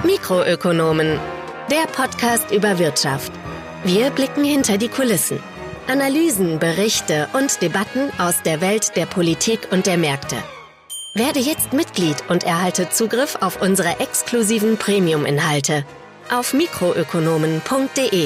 Mikroökonomen, der Podcast über Wirtschaft. Wir blicken hinter die Kulissen. Analysen, Berichte und Debatten aus der Welt der Politik und der Märkte. Werde jetzt Mitglied und erhalte Zugriff auf unsere exklusiven Premium-Inhalte auf mikroökonomen.de.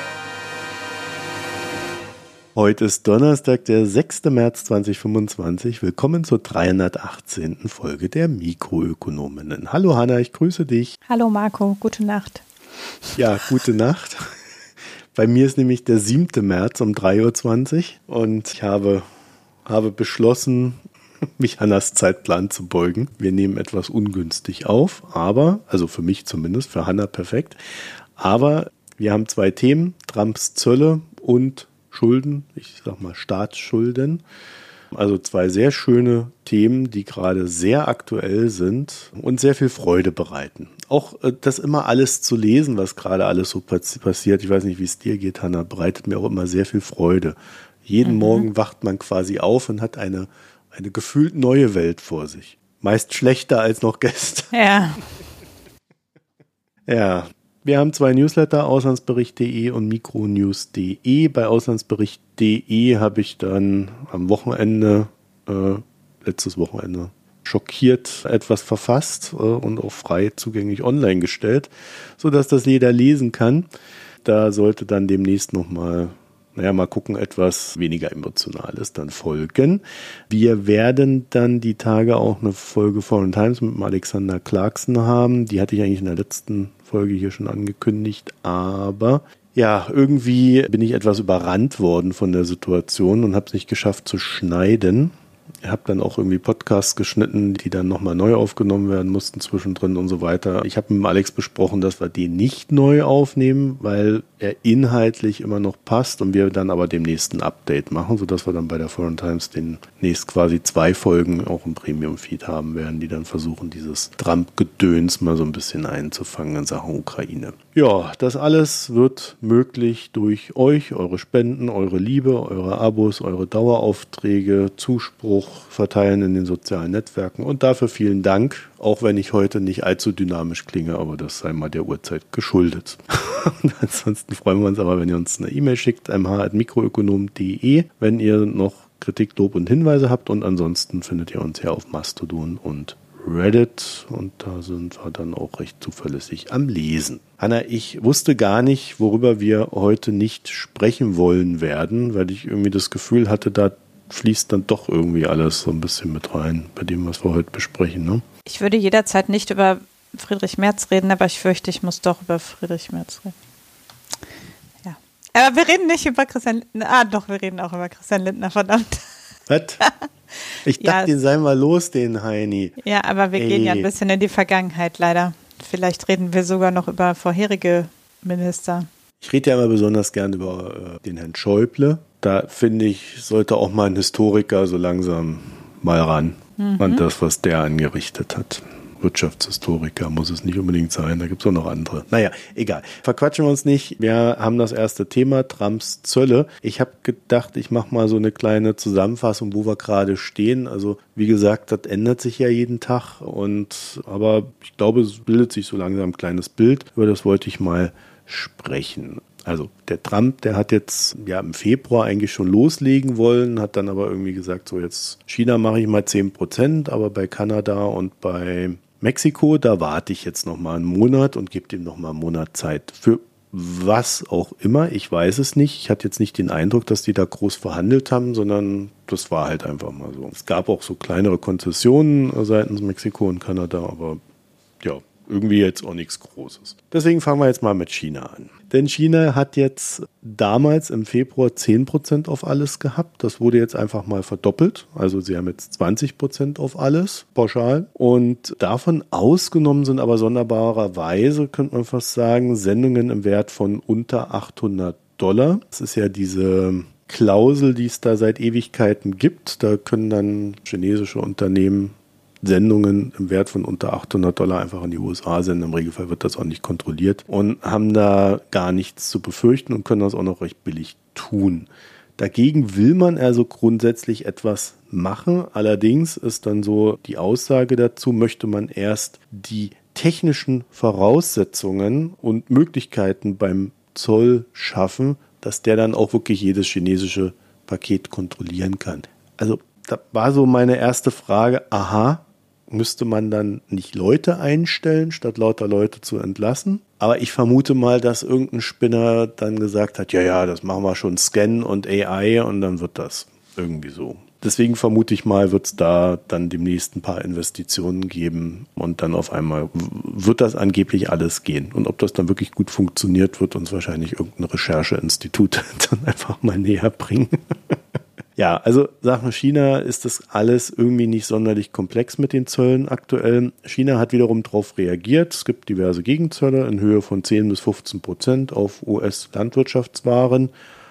Heute ist Donnerstag, der 6. März 2025. Willkommen zur 318. Folge der Mikroökonominnen. Hallo Hanna, ich grüße dich. Hallo Marco, gute Nacht. Ja, gute Nacht. Bei mir ist nämlich der 7. März um 3.20 Uhr und ich habe beschlossen, mich Hannas Zeitplan zu beugen. Wir nehmen etwas ungünstig auf, aber, also für mich zumindest, für Hanna perfekt. Aber wir haben zwei Themen, Trumps Zölle und Schulden, ich sag mal Staatsschulden. Also zwei sehr schöne Themen, die gerade sehr aktuell sind und sehr viel Freude bereiten. Auch das immer alles zu lesen, was gerade alles so passiert, ich weiß nicht, wie es dir geht, Hanna, bereitet mir auch immer sehr viel Freude. Jeden Morgen wacht man quasi auf und hat eine gefühlt neue Welt vor sich. Meist schlechter als noch gestern. Ja. Ja. Wir haben zwei Newsletter, auslandsbericht.de und mikronews.de. Bei auslandsbericht.de habe ich dann am Wochenende, letztes Wochenende, schockiert etwas verfasst und auch frei zugänglich online gestellt, sodass das jeder lesen kann. Da sollte dann demnächst nochmal, mal gucken, etwas weniger Emotionales dann folgen. Wir werden dann die Tage auch eine Folge Foreign Times mit dem Alexander Clarkson haben. Die hatte ich eigentlich in der letzten Folge hier schon angekündigt, aber ja, irgendwie bin ich etwas überrannt worden von der Situation und habe es nicht geschafft zu schneiden. Ich habe dann auch irgendwie Podcasts geschnitten, die dann nochmal neu aufgenommen werden mussten zwischendrin und so weiter. Ich habe mit Alex besprochen, dass wir den nicht neu aufnehmen, weil er inhaltlich immer noch passt und wir dann aber demnächst ein Update machen, sodass wir dann bei der Foreign Times demnächst quasi 2 Folgen auch im Premium-Feed haben werden, die dann versuchen, dieses Trump-Gedöns mal so ein bisschen einzufangen in Sachen Ukraine. Ja, das alles wird möglich durch euch, eure Spenden, eure Liebe, eure Abos, eure Daueraufträge, Zuspruch verteilen in den sozialen Netzwerken und dafür vielen Dank, auch wenn ich heute nicht allzu dynamisch klinge, aber das sei mal der Uhrzeit geschuldet. Und ansonsten freuen wir uns aber, wenn ihr uns eine E-Mail schickt, mh@mikroökonom.de, wenn ihr noch Kritik, Lob und Hinweise habt und ansonsten findet ihr uns ja auf Mastodon und Reddit und da sind wir dann auch recht zuverlässig am Lesen. Hanna, ich wusste gar nicht, worüber wir heute nicht sprechen wollen werden, weil ich irgendwie das Gefühl hatte, da fließt dann doch irgendwie alles so ein bisschen mit rein bei dem, was wir heute besprechen, ne? Ich würde jederzeit nicht über Friedrich Merz reden, aber ich fürchte, ich muss doch über Friedrich Merz reden. Ja. Aber wir reden nicht über Christian Lindner. Ah, doch, wir reden auch über Christian Lindner, verdammt. Was? Ich dachte, den sei mal los, den Heini. Ja, aber wir gehen ja ein bisschen in die Vergangenheit, leider. Vielleicht reden wir sogar noch über vorherige Minister. Ich rede ja immer besonders gern über den Herrn Schäuble. Da finde ich, sollte auch mal ein Historiker so langsam mal ran an das, was der angerichtet hat. Wirtschaftshistoriker muss es nicht unbedingt sein, da gibt es auch noch andere. Naja, egal. Verquatschen wir uns nicht. Wir haben das erste Thema, Trumps Zölle. Ich habe gedacht, ich mache mal so eine kleine Zusammenfassung, wo wir gerade stehen. Also wie gesagt, das ändert sich ja jeden Tag. Aber ich glaube, es bildet sich so langsam ein kleines Bild. Über das wollte ich mal sprechen. Also der Trump, der hat jetzt ja im Februar eigentlich schon loslegen wollen, hat dann aber irgendwie gesagt, so jetzt China mache ich mal 10%, aber bei Kanada und bei Mexiko, da warte ich jetzt noch mal einen Monat und gebe dem noch mal einen Monat Zeit. Für was auch immer, ich weiß es nicht. Ich hatte jetzt nicht den Eindruck, dass die da groß verhandelt haben, sondern das war halt einfach mal so. Es gab auch so kleinere Konzessionen seitens Mexiko und Kanada, aber ja, irgendwie jetzt auch nichts Großes. Deswegen fangen wir jetzt mal mit China an. Denn China hat jetzt damals im Februar 10% auf alles gehabt. Das wurde jetzt einfach mal verdoppelt. Also sie haben jetzt 20% auf alles, pauschal. Und davon ausgenommen sind aber sonderbarerweise, könnte man fast sagen, Sendungen im Wert von unter $800. Das ist ja diese Klausel, die es da seit Ewigkeiten gibt. Da können dann chinesische Unternehmen Sendungen im Wert von unter $800 einfach in die USA senden. Im Regelfall wird das auch nicht kontrolliert und haben da gar nichts zu befürchten und können das auch noch recht billig tun. Dagegen will man also grundsätzlich etwas machen. Allerdings ist dann so die Aussage dazu, möchte man erst die technischen Voraussetzungen und Möglichkeiten beim Zoll schaffen, dass der dann auch wirklich jedes chinesische Paket kontrollieren kann. Also da war so meine erste Frage, müsste man dann nicht Leute einstellen, statt lauter Leute zu entlassen? Aber ich vermute mal, dass irgendein Spinner dann gesagt hat, ja, das machen wir schon Scan und AI und dann wird das irgendwie so. Deswegen vermute ich mal, wird es da dann demnächst ein paar Investitionen geben und dann auf einmal wird das angeblich alles gehen. Und ob das dann wirklich gut funktioniert, wird uns wahrscheinlich irgendein Rechercheinstitut dann einfach mal näher bringen. Ja, also Sachen China ist das alles irgendwie nicht sonderlich komplex mit den Zöllen aktuell. China hat wiederum darauf reagiert. Es gibt diverse Gegenzölle in Höhe von 10-15% auf US-Landwirtschaftswaren.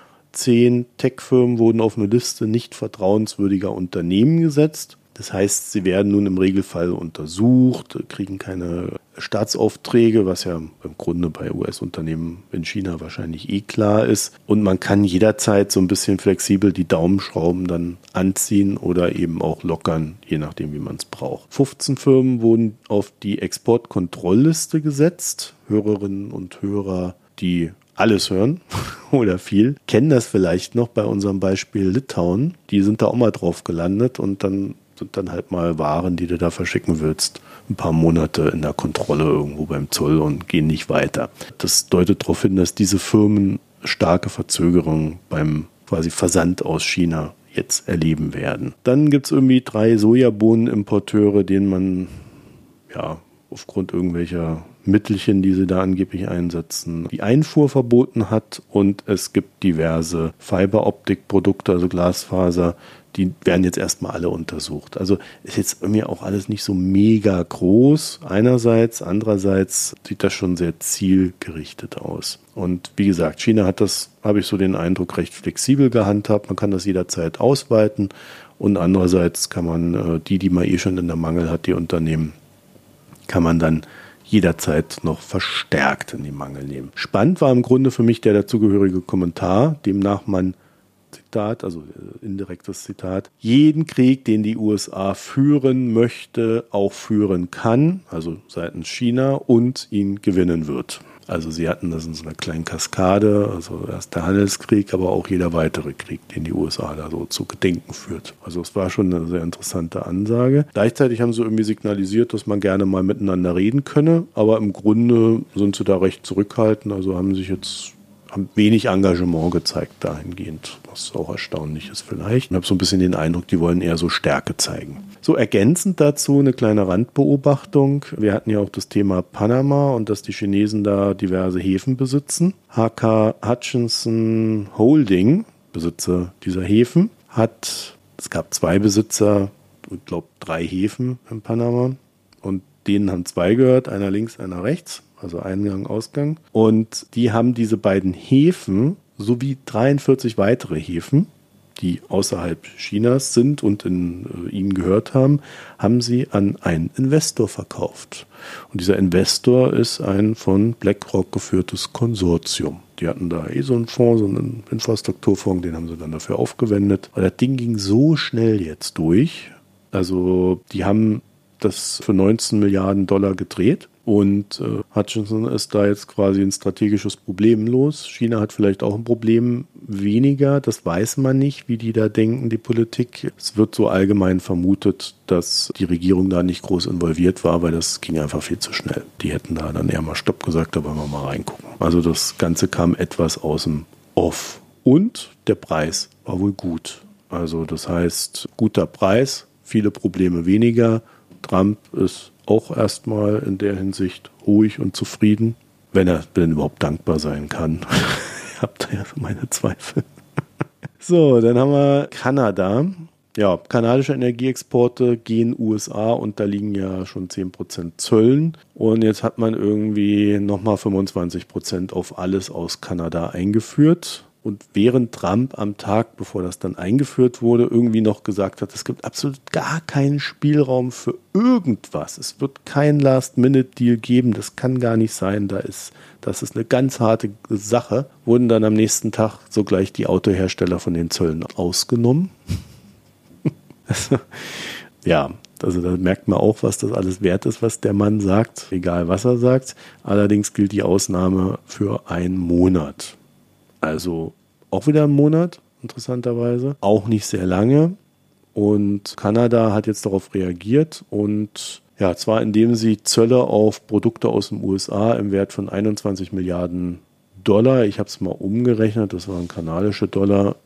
10 Tech-Firmen wurden auf eine Liste nicht vertrauenswürdiger Unternehmen gesetzt. Das heißt, sie werden nun im Regelfall untersucht, kriegen keine Staatsaufträge, was ja im Grunde bei US-Unternehmen in China wahrscheinlich klar ist. Und man kann jederzeit so ein bisschen flexibel die Daumenschrauben dann anziehen oder eben auch lockern, je nachdem, wie man es braucht. 15 Firmen wurden auf die Exportkontrollliste gesetzt. Hörerinnen und Hörer, die alles hören oder viel, kennen das vielleicht noch bei unserem Beispiel Litauen. Die sind da auch mal drauf gelandet und dann sind dann halt mal Waren, die du da verschicken willst, ein paar Monate in der Kontrolle irgendwo beim Zoll und gehen nicht weiter. Das deutet darauf hin, dass diese Firmen starke Verzögerungen beim quasi Versand aus China jetzt erleben werden. Dann gibt es irgendwie 3 Sojabohnenimporteure, denen man aufgrund irgendwelcher Mittelchen, die sie da angeblich einsetzen, die Einfuhr verboten hat, und es gibt diverse Fiberoptikprodukte, also Glasfaser, die werden jetzt erstmal alle untersucht. Also ist jetzt irgendwie auch alles nicht so mega groß einerseits, andererseits sieht das schon sehr zielgerichtet aus. Und wie gesagt, China hat das, habe ich so den Eindruck, recht flexibel gehandhabt. Man kann das jederzeit ausweiten und andererseits kann man die man schon in der Mangel hat, die Unternehmen, kann man dann jederzeit noch verstärkt in die Mangel nehmen. Spannend war im Grunde für mich der dazugehörige Kommentar, demnach man, Zitat, also indirektes Zitat, jeden Krieg, den die USA führen möchte, auch führen kann, also seitens China, und ihn gewinnen wird. Also sie hatten das in so einer kleinen Kaskade, also erst der Handelskrieg, aber auch jeder weitere Krieg, den die USA da so zu gedenken führt. Also es war schon eine sehr interessante Ansage. Gleichzeitig haben sie irgendwie signalisiert, dass man gerne mal miteinander reden könne, aber im Grunde sind sie da recht zurückhaltend, also haben wenig Engagement gezeigt dahingehend, was auch erstaunlich ist vielleicht. Ich habe so ein bisschen den Eindruck, die wollen eher so Stärke zeigen. So ergänzend dazu eine kleine Randbeobachtung. Wir hatten ja auch das Thema Panama und dass die Chinesen da diverse Häfen besitzen. HK Hutchinson Holding, Besitzer dieser Häfen, es gab 2 Besitzer, ich glaube 3 Häfen in Panama, und denen haben 2 gehört, einer links, einer rechts. Also Eingang, Ausgang. Und die haben diese beiden Häfen sowie 43 weitere Häfen, die außerhalb Chinas sind und ihnen gehört haben sie an einen Investor verkauft. Und dieser Investor ist ein von BlackRock geführtes Konsortium. Die hatten da so einen Fonds, so einen Infrastrukturfonds, den haben sie dann dafür aufgewendet. Und das Ding ging so schnell jetzt durch. Also die haben das für 19 Milliarden Dollar gedreht. Und Hutchinson ist da jetzt quasi ein strategisches Problem los. China hat vielleicht auch ein Problem weniger, das weiß man nicht, wie die da denken, die Politik. Es wird so allgemein vermutet, dass die Regierung da nicht groß involviert war, weil das ging einfach viel zu schnell. Die hätten da dann eher mal Stopp gesagt, da wollen wir mal reingucken. Also das Ganze kam etwas aus dem Off. Und der Preis war wohl gut. Also das heißt, guter Preis, viele Probleme weniger. Trump ist auch erstmal in der Hinsicht ruhig und zufrieden, wenn er denn überhaupt dankbar sein kann. Ich habe da ja meine Zweifel. So, dann haben wir Kanada. Ja, kanadische Energieexporte gehen USA, unterliegen ja schon 10% Zöllen. Und jetzt hat man irgendwie nochmal 25% auf alles aus Kanada eingeführt. Und während Trump am Tag, bevor das dann eingeführt wurde, irgendwie noch gesagt hat, es gibt absolut gar keinen Spielraum für irgendwas. Es wird kein Last-Minute-Deal geben, das kann gar nicht sein, das ist eine ganz harte Sache, wurden dann am nächsten Tag sogleich die Autohersteller von den Zöllen ausgenommen. Ja, Also da merkt man auch, was das alles wert ist, was der Mann sagt, egal was er sagt. Allerdings gilt die Ausnahme für einen Monat. Also auch wieder ein Monat, interessanterweise. Auch nicht sehr lange. Und Kanada hat jetzt darauf reagiert und ja, zwar indem sie Zölle auf Produkte aus den USA im Wert von 21 Milliarden $, ich habe es mal umgerechnet, das waren kanadische Dollar,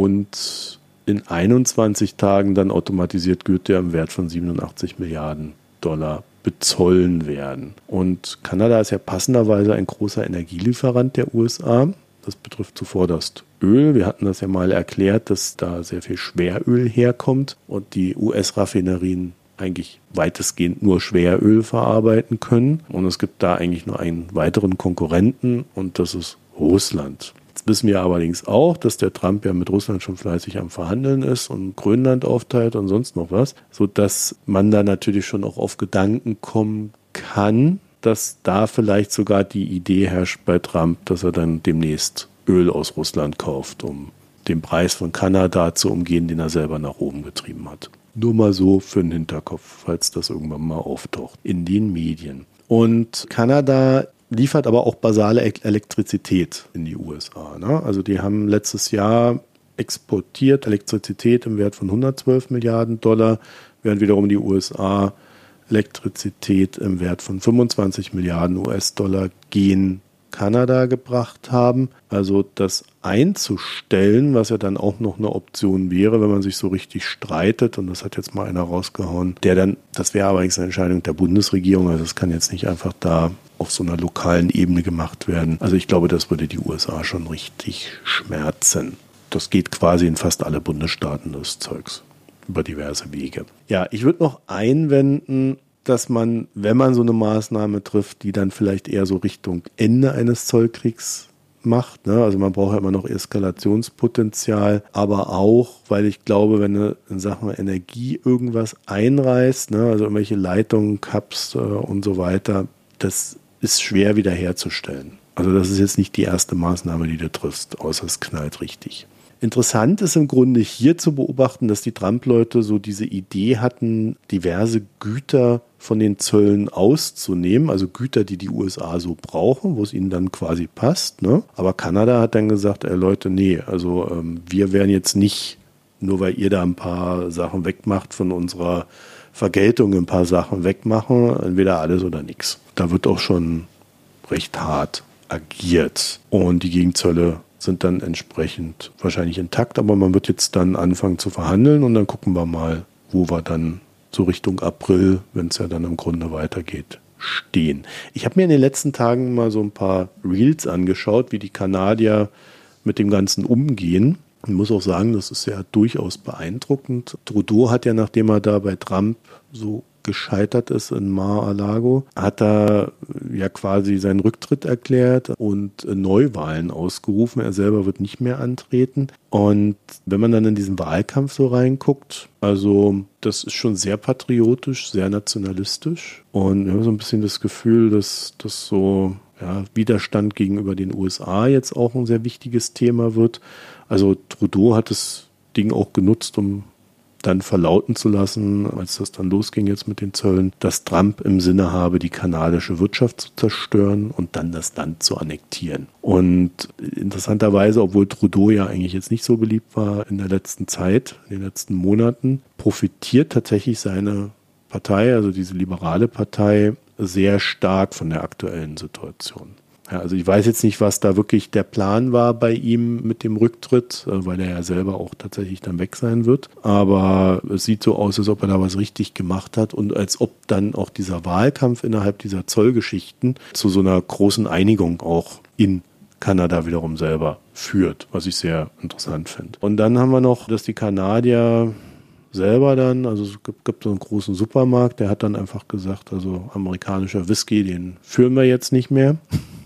und in 21 Tagen dann automatisiert Güter im Wert von 87 Milliarden $, bezollen werden. Und Kanada ist ja passenderweise ein großer Energielieferant der USA. Das betrifft zuvorderst Öl. Wir hatten das ja mal erklärt, dass da sehr viel Schweröl herkommt und die US-Raffinerien eigentlich weitestgehend nur Schweröl verarbeiten können. Und es gibt da eigentlich nur einen weiteren Konkurrenten und das ist Russland. Jetzt wissen wir allerdings auch, dass der Trump ja mit Russland schon fleißig am Verhandeln ist und Grönland aufteilt und sonst noch was, sodass man da natürlich schon auch auf Gedanken kommen kann, dass da vielleicht sogar die Idee herrscht bei Trump, dass er dann demnächst Öl aus Russland kauft, um den Preis von Kanada zu umgehen, den er selber nach oben getrieben hat. Nur mal so für den Hinterkopf, falls das irgendwann mal auftaucht in den Medien. Und Kanada liefert aber auch basale Elektrizität in die USA. Ne? Also die haben letztes Jahr exportiert Elektrizität im Wert von 112 Milliarden $, während wiederum die USA Elektrizität im Wert von 25 Milliarden US-Dollar gen Kanada gebracht haben. Also das einzustellen, was ja dann auch noch eine Option wäre, wenn man sich so richtig streitet, und das hat jetzt mal einer rausgehauen, das wäre allerdings eine Entscheidung der Bundesregierung, also es kann jetzt nicht einfach da auf so einer lokalen Ebene gemacht werden. Also ich glaube, das würde die USA schon richtig schmerzen. Das geht quasi in fast alle Bundesstaaten des Zeugs über diverse Wege. Ja, ich würde noch einwenden, dass man, wenn man so eine Maßnahme trifft, die dann vielleicht eher so Richtung Ende eines Zollkriegs macht, ne? Also man braucht ja immer noch Eskalationspotenzial, aber auch, weil ich glaube, wenn du in Sachen Energie irgendwas einreißt, ne? Also irgendwelche Leitungen kappst und so weiter, das ist schwer wiederherzustellen. Also das ist jetzt nicht die erste Maßnahme, die du triffst, außer es knallt richtig. Interessant ist im Grunde hier zu beobachten, dass die Trump-Leute so diese Idee hatten, diverse Güter von den Zöllen auszunehmen, also Güter, die die USA so brauchen, wo es ihnen dann quasi passt, ne? Aber Kanada hat dann gesagt, Leute, nee, also wir werden jetzt nicht, nur weil ihr da ein paar Sachen wegmacht von unserer Vergeltung, ein paar Sachen wegmachen, entweder alles oder nichts. Da wird auch schon recht hart agiert und die Gegenzölle sind dann entsprechend wahrscheinlich intakt, aber man wird jetzt dann anfangen zu verhandeln und dann gucken wir mal, wo wir dann so Richtung April, wenn es ja dann im Grunde weitergeht, stehen. Ich habe mir in den letzten Tagen mal so ein paar Reels angeschaut, wie die Kanadier mit dem Ganzen umgehen. Ich muss auch sagen, das ist ja durchaus beeindruckend. Trudeau hat ja, nachdem er da bei Trump so gescheitert ist in Mar-a-Lago, hat er ja quasi seinen Rücktritt erklärt und Neuwahlen ausgerufen. Er selber wird nicht mehr antreten. Und wenn man dann in diesen Wahlkampf so reinguckt, also das ist schon sehr patriotisch, sehr nationalistisch. Und wir haben so ein bisschen das Gefühl, dass das so Widerstand gegenüber den USA jetzt auch ein sehr wichtiges Thema wird. Also Trudeau hat das Ding auch genutzt, um dann verlauten zu lassen, als das dann losging jetzt mit den Zöllen, dass Trump im Sinne habe, die kanadische Wirtschaft zu zerstören und dann das Land zu annektieren. Und interessanterweise, obwohl Trudeau ja eigentlich jetzt nicht so beliebt war in der letzten Zeit, in den letzten Monaten, profitiert tatsächlich seine Partei, also diese liberale Partei, sehr stark von der aktuellen Situation. Ja, also ich weiß jetzt nicht, was da wirklich der Plan war bei ihm mit dem Rücktritt, weil er ja selber auch tatsächlich dann weg sein wird. Aber es sieht so aus, als ob er da was richtig gemacht hat und als ob dann auch dieser Wahlkampf innerhalb dieser Zollgeschichten zu so einer großen Einigung auch in Kanada wiederum selber führt, was ich sehr interessant finde. Und dann haben wir noch, dass die Kanadier selber dann, also es gibt so einen großen Supermarkt, der hat dann einfach gesagt, also amerikanischer Whisky, den führen wir jetzt nicht mehr.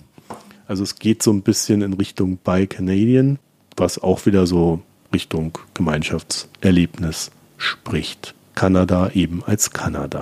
Also es geht so ein bisschen in Richtung Buy Canadian, was auch wieder so Richtung Gemeinschaftserlebnis spricht. Kanada eben als Kanada.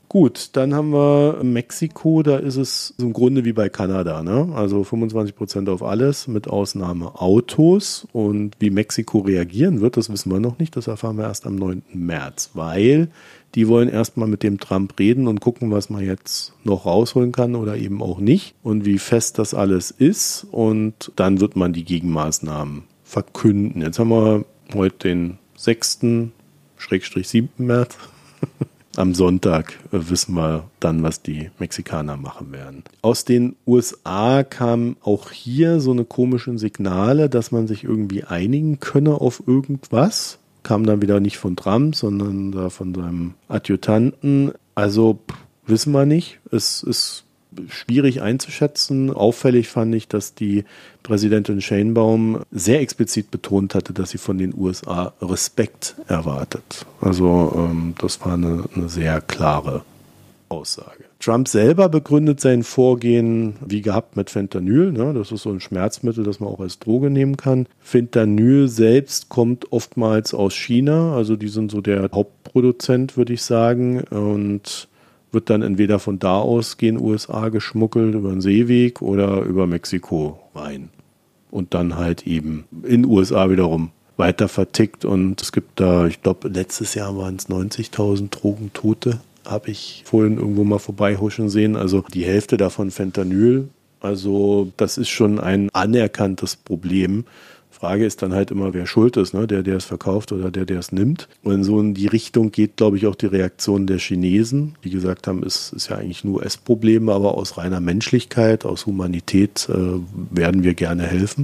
Gut, dann haben wir Mexiko, da ist es im Grunde wie bei Kanada, ne? Also 25% auf alles, mit Ausnahme Autos. Und wie Mexiko reagieren wird, das wissen wir noch nicht, das erfahren wir erst am 9. März, weil die wollen erstmal mit dem Trump reden und gucken, was man jetzt noch rausholen kann oder eben auch nicht und wie fest das alles ist. Und dann wird man die Gegenmaßnahmen verkünden. Jetzt haben wir heute den 6./7. März. Am Sonntag wissen wir dann, was die Mexikaner machen werden. Aus den USA kamen auch hier so eine komischen Signale, dass man sich irgendwie einigen könne auf irgendwas. Kam dann wieder nicht von Trump, sondern da von seinem Adjutanten. Also wissen wir nicht. Es ist schwierig einzuschätzen. Auffällig fand ich, dass die Präsidentin Sheinbaum sehr explizit betont hatte, dass sie von den USA Respekt erwartet. Also das war eine sehr klare Aussage. Trump selber begründet sein Vorgehen wie gehabt mit Fentanyl. Ne? Das ist so ein Schmerzmittel, das man auch als Droge nehmen kann. Fentanyl selbst kommt oftmals aus China. Also die sind so der Hauptproduzent, würde ich sagen. Und wird dann entweder von da aus gehen USA geschmuggelt über den Seeweg oder über Mexiko rein. Und dann halt eben in USA wiederum weiter vertickt. Und es gibt da, ich glaube, letztes Jahr waren es 90.000 Drogentote, habe ich vorhin irgendwo mal vorbeihuschen sehen. Also die Hälfte davon Fentanyl. Also das ist schon ein anerkanntes Problem. Frage ist dann halt immer, wer schuld ist, ne? Der es verkauft oder der es nimmt. Und so in die Richtung geht, glaube ich, auch die Reaktion der Chinesen, die gesagt haben, es ist ja eigentlich ein US-Problem, aber aus reiner Menschlichkeit, aus Humanität werden wir gerne helfen.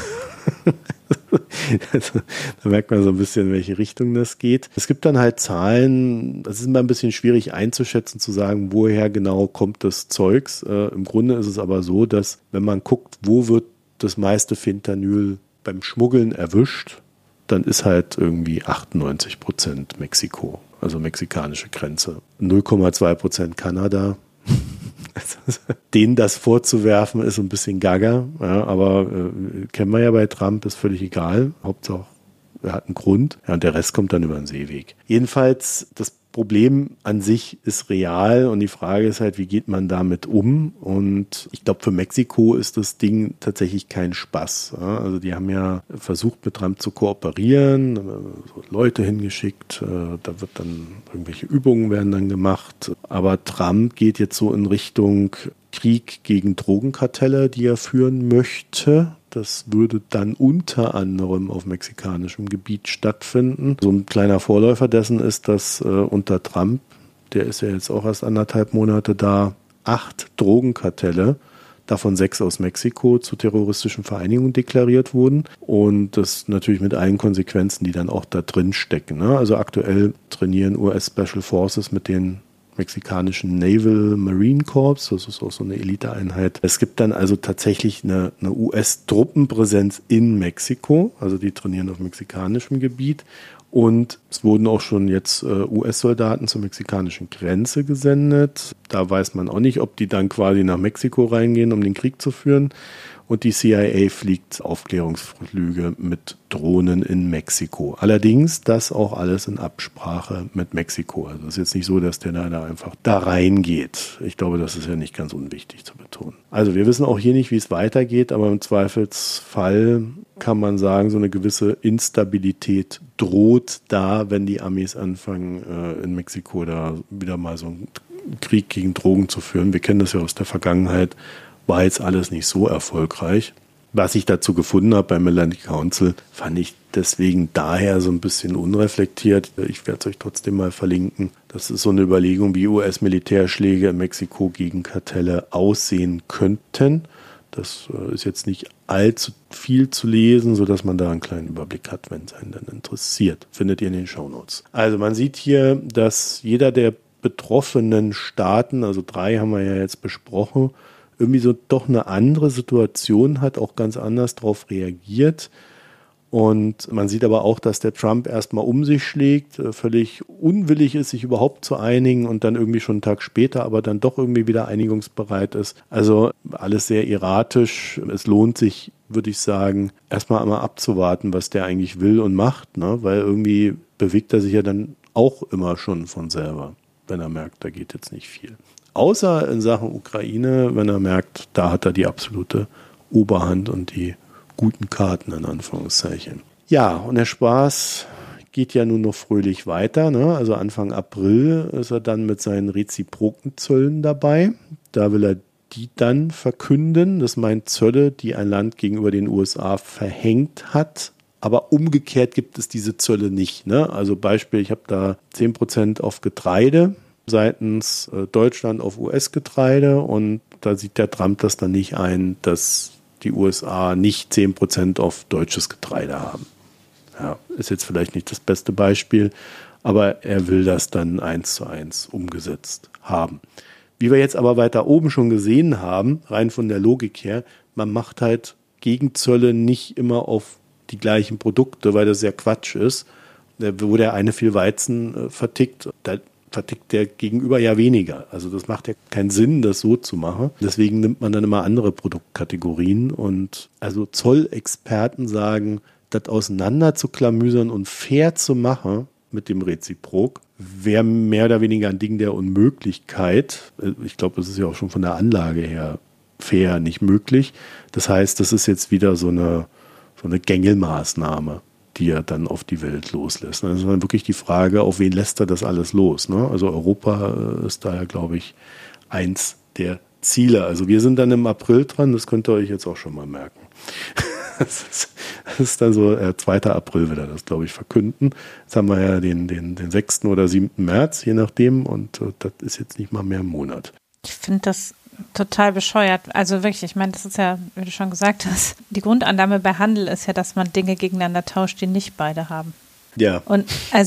Also, da merkt man so ein bisschen, in welche Richtung das geht. Es gibt dann halt Zahlen, das ist immer ein bisschen schwierig einzuschätzen, zu sagen, woher genau kommt das Zeugs. Im Grunde ist es aber so, dass wenn man guckt, wo wird das meiste Fentanyl beim Schmuggeln erwischt, dann ist halt irgendwie 98% Mexiko, also mexikanische Grenze. 0,2% Kanada. Denen das vorzuwerfen, ist ein bisschen gaga, ja, aber kennen wir ja bei Trump, ist völlig egal. Hauptsache, er hat einen Grund. Ja, und der Rest kommt dann über den Seeweg. Jedenfalls, das Problem an sich ist real und die Frage ist halt, wie geht man damit um? Und ich glaube, für Mexiko ist das Ding tatsächlich kein Spaß. Ja? Also die haben ja versucht, mit Trump zu kooperieren, so Leute hingeschickt, da wird dann irgendwelche Übungen werden dann gemacht. Aber Trump geht jetzt so in Richtung Krieg gegen Drogenkartelle, die er führen möchte. Das würde dann unter anderem auf mexikanischem Gebiet stattfinden. So ein kleiner Vorläufer dessen ist, dass unter Trump, der ist ja jetzt auch erst 1,5 Monate da, 8 Drogenkartelle, davon 6 aus Mexiko, zu terroristischen Vereinigungen deklariert wurden. Und das natürlich mit allen Konsequenzen, die dann auch da drin stecken. Ne? Also aktuell trainieren US Special Forces mit den mexikanischen Naval Marine Corps, das ist auch so eine Eliteeinheit. Es gibt dann also tatsächlich eine US-Truppenpräsenz in Mexiko, also die trainieren auf mexikanischem Gebiet und es wurden auch schon jetzt US-Soldaten zur mexikanischen Grenze gesendet. Da weiß man auch nicht, ob die dann quasi nach Mexiko reingehen, um den Krieg zu führen. Und die CIA fliegt Aufklärungsflüge mit Drohnen in Mexiko. Allerdings das auch alles in Absprache mit Mexiko. Also es ist jetzt nicht so, dass der da einfach da reingeht. Ich glaube, das ist ja nicht ganz unwichtig zu betonen. Also wir wissen auch hier nicht, wie es weitergeht, aber im Zweifelsfall kann man sagen, so eine gewisse Instabilität droht da, wenn die Amis anfangen, in Mexiko da wieder mal so einen Krieg gegen Drogen zu führen. Wir kennen das ja aus der Vergangenheit. War jetzt alles nicht so erfolgreich. Was ich dazu gefunden habe beim Atlantic Council, fand ich deswegen daher so ein bisschen unreflektiert. Ich werde es euch trotzdem mal verlinken. Das ist so eine Überlegung, wie US-Militärschläge in Mexiko gegen Kartelle aussehen könnten. Das ist jetzt nicht allzu viel zu lesen, sodass man da einen kleinen Überblick hat, wenn es einen dann interessiert. Findet ihr in den Shownotes. Also man sieht hier, dass jeder der betroffenen Staaten, also 3 haben wir ja jetzt besprochen, irgendwie so doch eine andere Situation hat, auch ganz anders darauf reagiert. Und man sieht aber auch, dass der Trump erstmal um sich schlägt, völlig unwillig ist, sich überhaupt zu einigen und dann irgendwie schon einen Tag später aber dann doch irgendwie wieder einigungsbereit ist. Also alles sehr erratisch. Es lohnt sich, würde ich sagen, erstmal einmal abzuwarten, was der eigentlich will und macht, ne? Weil irgendwie bewegt er sich ja dann auch immer schon von selber. wenn er merkt, da geht jetzt nicht viel. Außer in Sachen Ukraine, wenn er merkt, da hat er die absolute Oberhand und die guten Karten in Anführungszeichen. Ja, und der Spaß geht ja nun noch fröhlich weiter, ne? Also Anfang April ist er dann mit seinen reziproken Zöllen dabei. Da will er die dann verkünden. Das meint Zölle, die ein Land gegenüber den USA verhängt hat. Aber umgekehrt gibt es diese Zölle nicht, ne? Also Beispiel, ich habe da 10% auf Getreide seitens Deutschland auf US-Getreide und da sieht der Trump das dann nicht ein, dass die USA nicht 10% auf deutsches Getreide haben. Ja, ist jetzt vielleicht nicht das beste Beispiel, aber er will das dann 1:1 umgesetzt haben. Wie wir jetzt aber weiter oben schon gesehen haben, rein von der Logik her, man macht halt Gegenzölle nicht immer auf die gleichen Produkte, weil das ja Quatsch ist. Wo der eine viel Weizen vertickt, da vertickt der Gegenüber ja weniger. Also das macht ja keinen Sinn, das so zu machen. Deswegen nimmt man dann immer andere Produktkategorien. Und also Zollexperten sagen, das auseinander zu klamüsern und fair zu machen mit dem Reziprok, wäre mehr oder weniger ein Ding der Unmöglichkeit. Ich glaube, das ist ja auch schon von der Anlage her fair nicht möglich. Das heißt, das ist jetzt wieder so eine Gängelmaßnahme, die er dann auf die Welt loslässt. Das ist dann wirklich die Frage, auf wen lässt er das alles los? Ne? Also Europa ist da ja, glaube ich, eins der Ziele. Also wir sind dann im April dran, das könnt ihr euch jetzt auch schon mal merken. Das ist dann so, 2. April wird er das, glaube ich, verkünden. Jetzt haben wir ja den 6. oder 7. März, je nachdem, und das ist jetzt nicht mal mehr ein Monat. Ich finde das total bescheuert. Also wirklich, ich meine, das ist ja, wie du schon gesagt hast, die Grundannahme bei Handel ist ja, dass man Dinge gegeneinander tauscht, die nicht beide haben. Ja. Und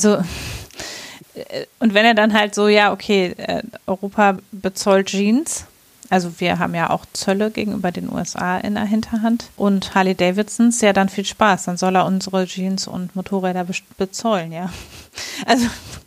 wenn er dann halt so, ja, okay, Europa bezollt Jeans, also wir haben ja auch Zölle gegenüber den USA in der Hinterhand und Harley-Davidsons, ja, dann viel Spaß, dann soll er unsere Jeans und Motorräder bezollen, ja. Also.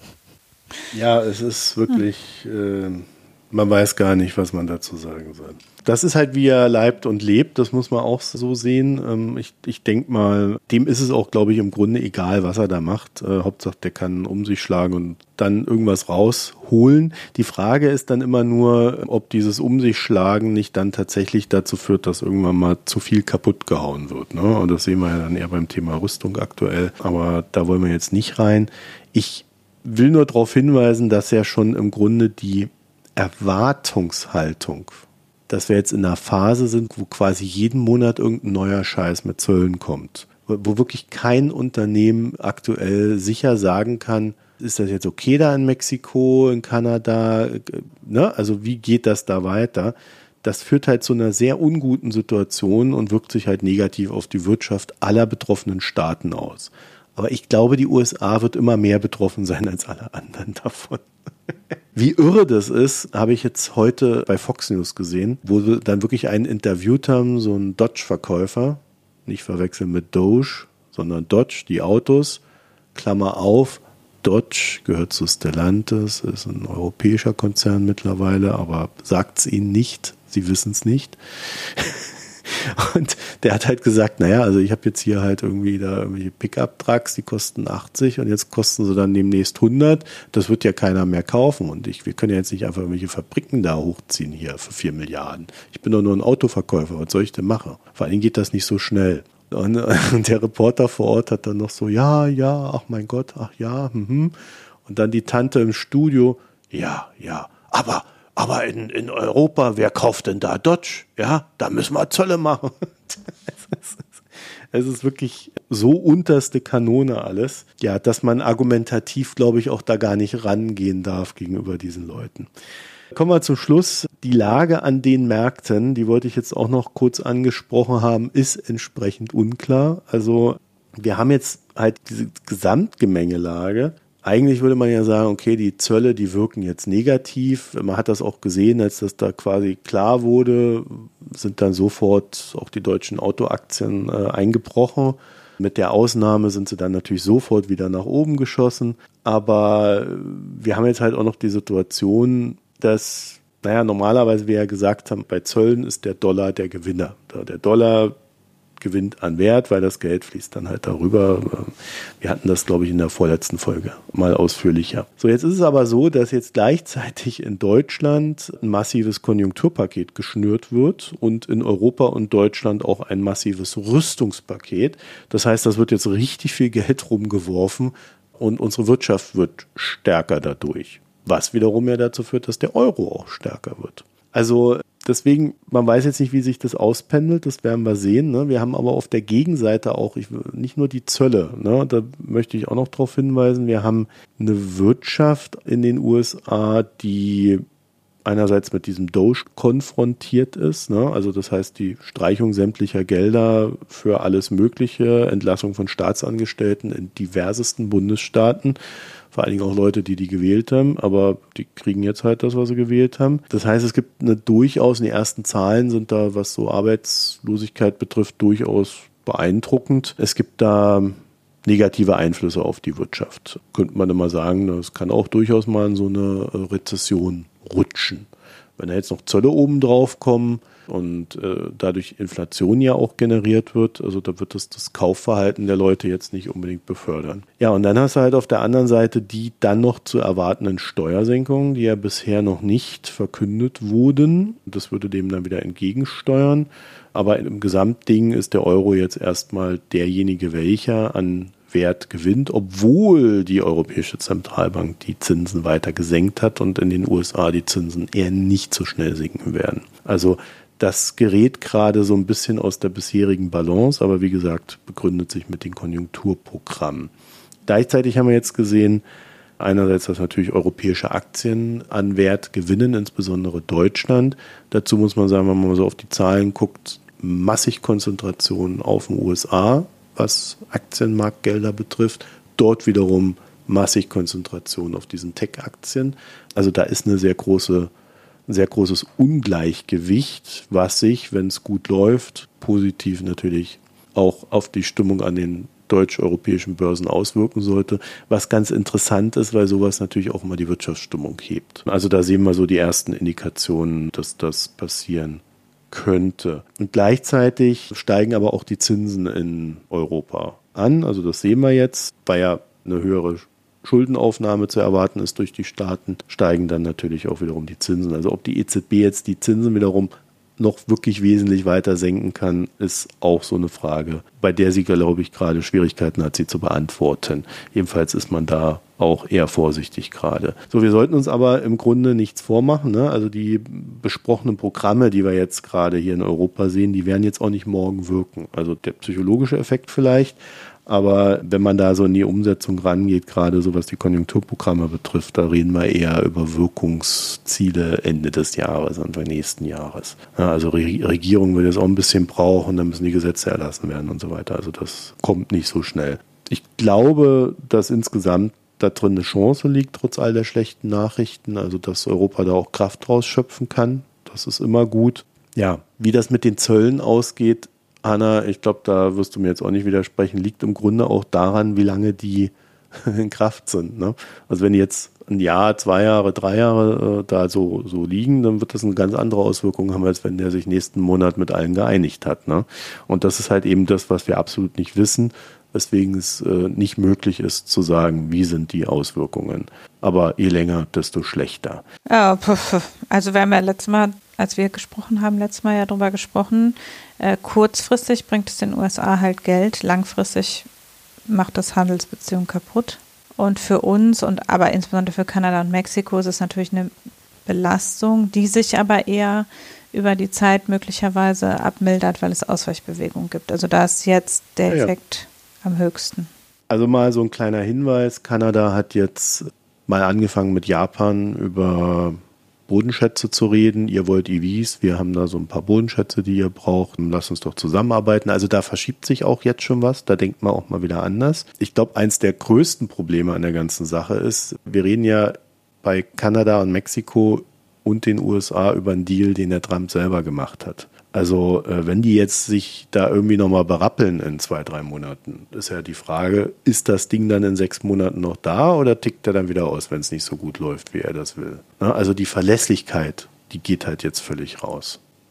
Ja, es ist wirklich, man weiß gar nicht, was man dazu sagen soll. Das ist halt, wie er leibt und lebt, das muss man auch so sehen. Ich denke mal, dem ist es auch, glaube ich, im Grunde egal, was er da macht. Hauptsache, der kann um sich schlagen und dann irgendwas rausholen. Die Frage ist dann immer nur, ob dieses um sich schlagen nicht dann tatsächlich dazu führt, dass irgendwann mal zu viel kaputt gehauen wird. Ne? Und das sehen wir ja dann eher beim Thema Rüstung aktuell. Aber da wollen wir jetzt nicht rein. Ich will nur darauf hinweisen, dass ja schon im Grunde die Erwartungshaltung, dass wir jetzt in einer Phase sind, wo quasi jeden Monat irgendein neuer Scheiß mit Zöllen kommt, wo wirklich kein Unternehmen aktuell sicher sagen kann, ist das jetzt okay da in Mexiko, in Kanada, ne? Also wie geht das da weiter? Das führt halt zu einer sehr unguten Situation und wirkt sich halt negativ auf die Wirtschaft aller betroffenen Staaten aus. Aber ich glaube, die USA wird immer mehr betroffen sein als alle anderen davon. Wie irre das ist, habe ich jetzt heute bei Fox News gesehen, wo wir dann wirklich einen interviewt haben, so einen Dodge-Verkäufer, nicht verwechseln mit Doge, sondern Dodge, die Autos, Klammer auf, Dodge gehört zu Stellantis, ist ein europäischer Konzern mittlerweile, aber sagt es ihnen nicht, sie wissen es nicht. Und der hat halt gesagt, naja, also ich habe jetzt hier halt irgendwie da irgendwelche Pickup-Trucks, die kosten 80 und jetzt kosten sie dann demnächst 100. Das wird ja keiner mehr kaufen und wir können ja jetzt nicht einfach irgendwelche Fabriken da hochziehen hier für 4 Milliarden. Ich bin doch nur ein Autoverkäufer, was soll ich denn machen? Vor allem geht das nicht so schnell. Und der Reporter vor Ort hat dann noch so, ja, ach mein Gott, ach ja, Und dann die Tante im Studio, ja, aber in Europa, wer kauft denn da Dodge? Ja, da müssen wir Zölle machen. Es ist wirklich so unterste Kanone alles, ja, dass man argumentativ, glaube ich, auch da gar nicht rangehen darf gegenüber diesen Leuten. Kommen wir zum Schluss. Die Lage an den Märkten, die wollte ich jetzt auch noch kurz angesprochen haben, ist entsprechend unklar. Also wir haben jetzt halt diese Gesamtgemengelage. Eigentlich würde man ja sagen, okay, die Zölle, die wirken jetzt negativ. Man hat das auch gesehen, als das da quasi klar wurde, sind dann sofort auch die deutschen Autoaktien eingebrochen. Mit der Ausnahme sind sie dann natürlich sofort wieder nach oben geschossen. Aber wir haben jetzt halt auch noch die Situation, dass, normalerweise wir ja gesagt haben, bei Zöllen ist der Dollar der Gewinner. Der Dollar gewinnt an Wert, weil das Geld fließt dann halt darüber. Wir hatten das, glaube ich, in der vorletzten Folge mal ausführlicher. So, jetzt ist es aber so, dass jetzt gleichzeitig in Deutschland ein massives Konjunkturpaket geschnürt wird und in Europa und Deutschland auch ein massives Rüstungspaket. Das heißt, das wird jetzt richtig viel Geld rumgeworfen und unsere Wirtschaft wird stärker dadurch. Was wiederum ja dazu führt, dass der Euro auch stärker wird. Also deswegen, man weiß jetzt nicht, wie sich das auspendelt, das werden wir sehen. Ne? Wir haben aber auf der Gegenseite auch nicht nur die Zölle, ne? Da möchte ich auch noch darauf hinweisen, wir haben eine Wirtschaft in den USA, die einerseits mit diesem Doge konfrontiert ist, ne? Also das heißt die Streichung sämtlicher Gelder für alles Mögliche, Entlassung von Staatsangestellten in diversesten Bundesstaaten, vor allen Dingen auch Leute, die gewählt haben, aber die kriegen jetzt halt das, was sie gewählt haben. Das heißt, es gibt durchaus, die ersten Zahlen sind da, was so Arbeitslosigkeit betrifft, durchaus beeindruckend. Es gibt da negative Einflüsse auf die Wirtschaft. Könnte man immer sagen, das kann auch durchaus mal in so eine Rezession rutschen. Wenn da jetzt noch Zölle oben drauf kommen und dadurch Inflation ja auch generiert wird, also da wird das Kaufverhalten der Leute jetzt nicht unbedingt befördern. Ja, und dann hast du halt auf der anderen Seite die dann noch zu erwartenden Steuersenkungen, die ja bisher noch nicht verkündet wurden. Das würde dem dann wieder entgegensteuern. Aber im Gesamtding ist der Euro jetzt erstmal derjenige, welcher an Wert gewinnt, obwohl die Europäische Zentralbank die Zinsen weiter gesenkt hat und in den USA die Zinsen eher nicht so schnell sinken werden. Also das gerät gerade so ein bisschen aus der bisherigen Balance, aber wie gesagt, begründet sich mit den Konjunkturprogrammen. Gleichzeitig haben wir jetzt gesehen, einerseits, dass natürlich europäische Aktien an Wert gewinnen, insbesondere Deutschland. Dazu muss man sagen, wenn man mal so auf die Zahlen guckt, massig Konzentration auf den USA, was Aktienmarktgelder betrifft. Dort wiederum massig Konzentration auf diesen Tech-Aktien. Also da ist ein sehr großes Ungleichgewicht, was sich, wenn es gut läuft, positiv natürlich auch auf die Stimmung an den deutsch-europäischen Börsen auswirken sollte. Was ganz interessant ist, weil sowas natürlich auch immer die Wirtschaftsstimmung hebt. Also da sehen wir so die ersten Indikationen, dass das passieren könnte. Und gleichzeitig steigen aber auch die Zinsen in Europa an. Also das sehen wir jetzt, weil ja eine höhere Schuldenaufnahme zu erwarten ist durch die Staaten, steigen dann natürlich auch wiederum die Zinsen. Also ob die EZB jetzt die Zinsen wiederum noch wirklich wesentlich weiter senken kann, ist auch so eine Frage, bei der sie, glaube ich, gerade Schwierigkeiten hat, sie zu beantworten. Jedenfalls ist man da auch eher vorsichtig gerade. So, wir sollten uns aber im Grunde nichts vormachen, ne? Also die besprochenen Programme, die wir jetzt gerade hier in Europa sehen, die werden jetzt auch nicht morgen wirken. Also der psychologische Effekt vielleicht, aber wenn man da so in die Umsetzung rangeht, gerade so was die Konjunkturprogramme betrifft, da reden wir eher über Wirkungsziele Ende des Jahres, Anfang nächsten Jahres. Ja, also Regierung wird jetzt auch ein bisschen brauchen, dann müssen die Gesetze erlassen werden und so weiter. Also das kommt nicht so schnell. Ich glaube, dass insgesamt da drin eine Chance liegt, trotz all der schlechten Nachrichten, also dass Europa da auch Kraft draus schöpfen kann. Das ist immer gut. Ja, wie das mit den Zöllen ausgeht, Hanna, ich glaube, da wirst du mir jetzt auch nicht widersprechen, liegt im Grunde auch daran, wie lange die in Kraft sind. Ne? Also wenn die jetzt ein Jahr, 2 Jahre, 3 Jahre da so liegen, dann wird das eine ganz andere Auswirkung haben, als wenn der sich nächsten Monat mit allen geeinigt hat. Ne? Und das ist halt eben das, was wir absolut nicht wissen, weswegen es nicht möglich ist zu sagen, wie sind die Auswirkungen. Aber je länger, desto schlechter. Ja, also wir haben ja letztes Mal, als wir gesprochen haben, ja drüber gesprochen, kurzfristig bringt es den USA halt Geld, langfristig macht das Handelsbeziehungen kaputt. Und für uns, aber insbesondere für Kanada und Mexiko ist es natürlich eine Belastung, die sich aber eher über die Zeit möglicherweise abmildert, weil es Ausweichbewegungen gibt. Also da ist jetzt der Effekt am höchsten. Also mal so ein kleiner Hinweis, Kanada hat jetzt mal angefangen mit Japan über Bodenschätze zu reden. Ihr wollt EVs, wir haben da so ein paar Bodenschätze, die ihr braucht. Lasst uns doch zusammenarbeiten. Also da verschiebt sich auch jetzt schon was. Da denkt man auch mal wieder anders. Ich glaube, eins der größten Probleme an der ganzen Sache ist, wir reden ja bei Kanada und Mexiko und den USA über einen Deal, den der Trump selber gemacht hat. Also wenn die jetzt sich da irgendwie nochmal berappeln in 2-3 Monaten, ist ja die Frage, ist das Ding dann in 6 Monaten noch da oder tickt er dann wieder aus, wenn es nicht so gut läuft, wie er das will? Also die Verlässlichkeit, die geht halt jetzt völlig raus.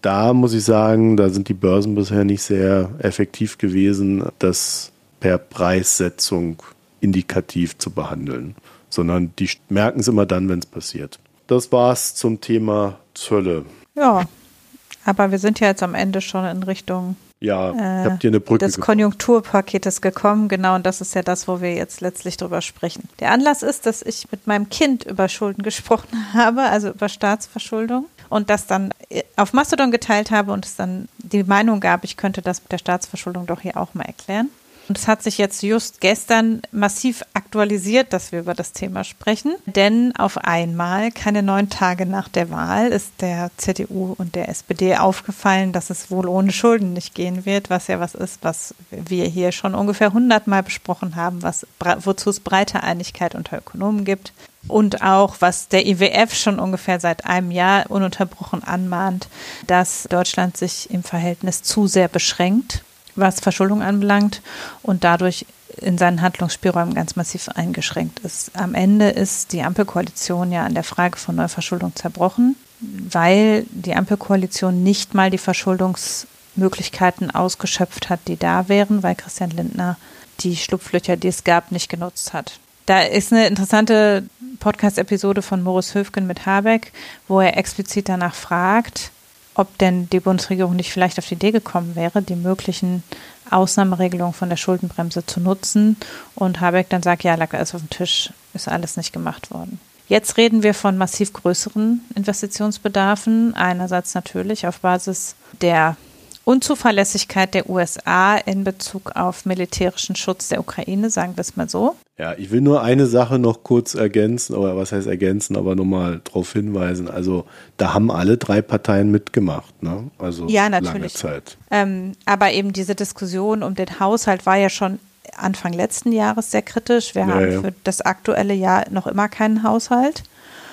da muss ich sagen, da sind die Börsen bisher nicht sehr effektiv gewesen, das per Preissetzung indikativ zu behandeln, sondern die merken es immer dann, wenn es passiert. Das war's zum Thema Zölle. Ja, aber wir sind ja jetzt am Ende schon in Richtung habt ihr eine Brücke des Konjunkturpaketes gekommen. Genau, und das ist ja das, wo wir jetzt letztlich drüber sprechen. Der Anlass ist, dass ich mit meinem Kind über Schulden gesprochen habe, also über Staatsverschuldung, und das dann auf Mastodon geteilt habe und es dann die Meinung gab, ich könnte das mit der Staatsverschuldung doch hier auch mal erklären. Und es hat sich jetzt just gestern massiv aktualisiert, dass wir über das Thema sprechen. Denn auf einmal, keine 9 Tage nach der Wahl, ist der CDU und der SPD aufgefallen, dass es wohl ohne Schulden nicht gehen wird, was ja was ist, was wir hier schon ungefähr 100-mal besprochen haben, wozu es breite Einigkeit unter Ökonomen gibt. Und auch, was der IWF schon ungefähr seit einem Jahr ununterbrochen anmahnt, dass Deutschland sich im Verhältnis zu sehr beschränkt, was Verschuldung anbelangt und dadurch in seinen Handlungsspielräumen ganz massiv eingeschränkt ist. Am Ende ist die Ampelkoalition ja an der Frage von Neuverschuldung zerbrochen, weil die Ampelkoalition nicht mal die Verschuldungsmöglichkeiten ausgeschöpft hat, die da wären, weil Christian Lindner die Schlupflöcher, die es gab, nicht genutzt hat. Da ist eine interessante Podcast-Episode von Moritz Höfgen mit Habeck, wo er explizit danach fragt, ob denn die Bundesregierung nicht vielleicht auf die Idee gekommen wäre, die möglichen Ausnahmeregelungen von der Schuldenbremse zu nutzen. Und Habeck dann sagt, ja, lag alles auf dem Tisch, ist alles nicht gemacht worden. Jetzt reden wir von massiv größeren Investitionsbedarfen. Einerseits natürlich auf Basis der Unzuverlässigkeit der USA in Bezug auf militärischen Schutz der Ukraine, sagen wir es mal so. Ja, ich will nur eine Sache noch kurz ergänzen, oder was heißt ergänzen, aber nochmal darauf hinweisen. Also da haben alle 3 Parteien mitgemacht, ne? Also ja, natürlich. Lange Zeit. Aber eben diese Diskussion um den Haushalt war ja schon Anfang letzten Jahres sehr kritisch. Wir haben für das aktuelle Jahr noch immer keinen Haushalt.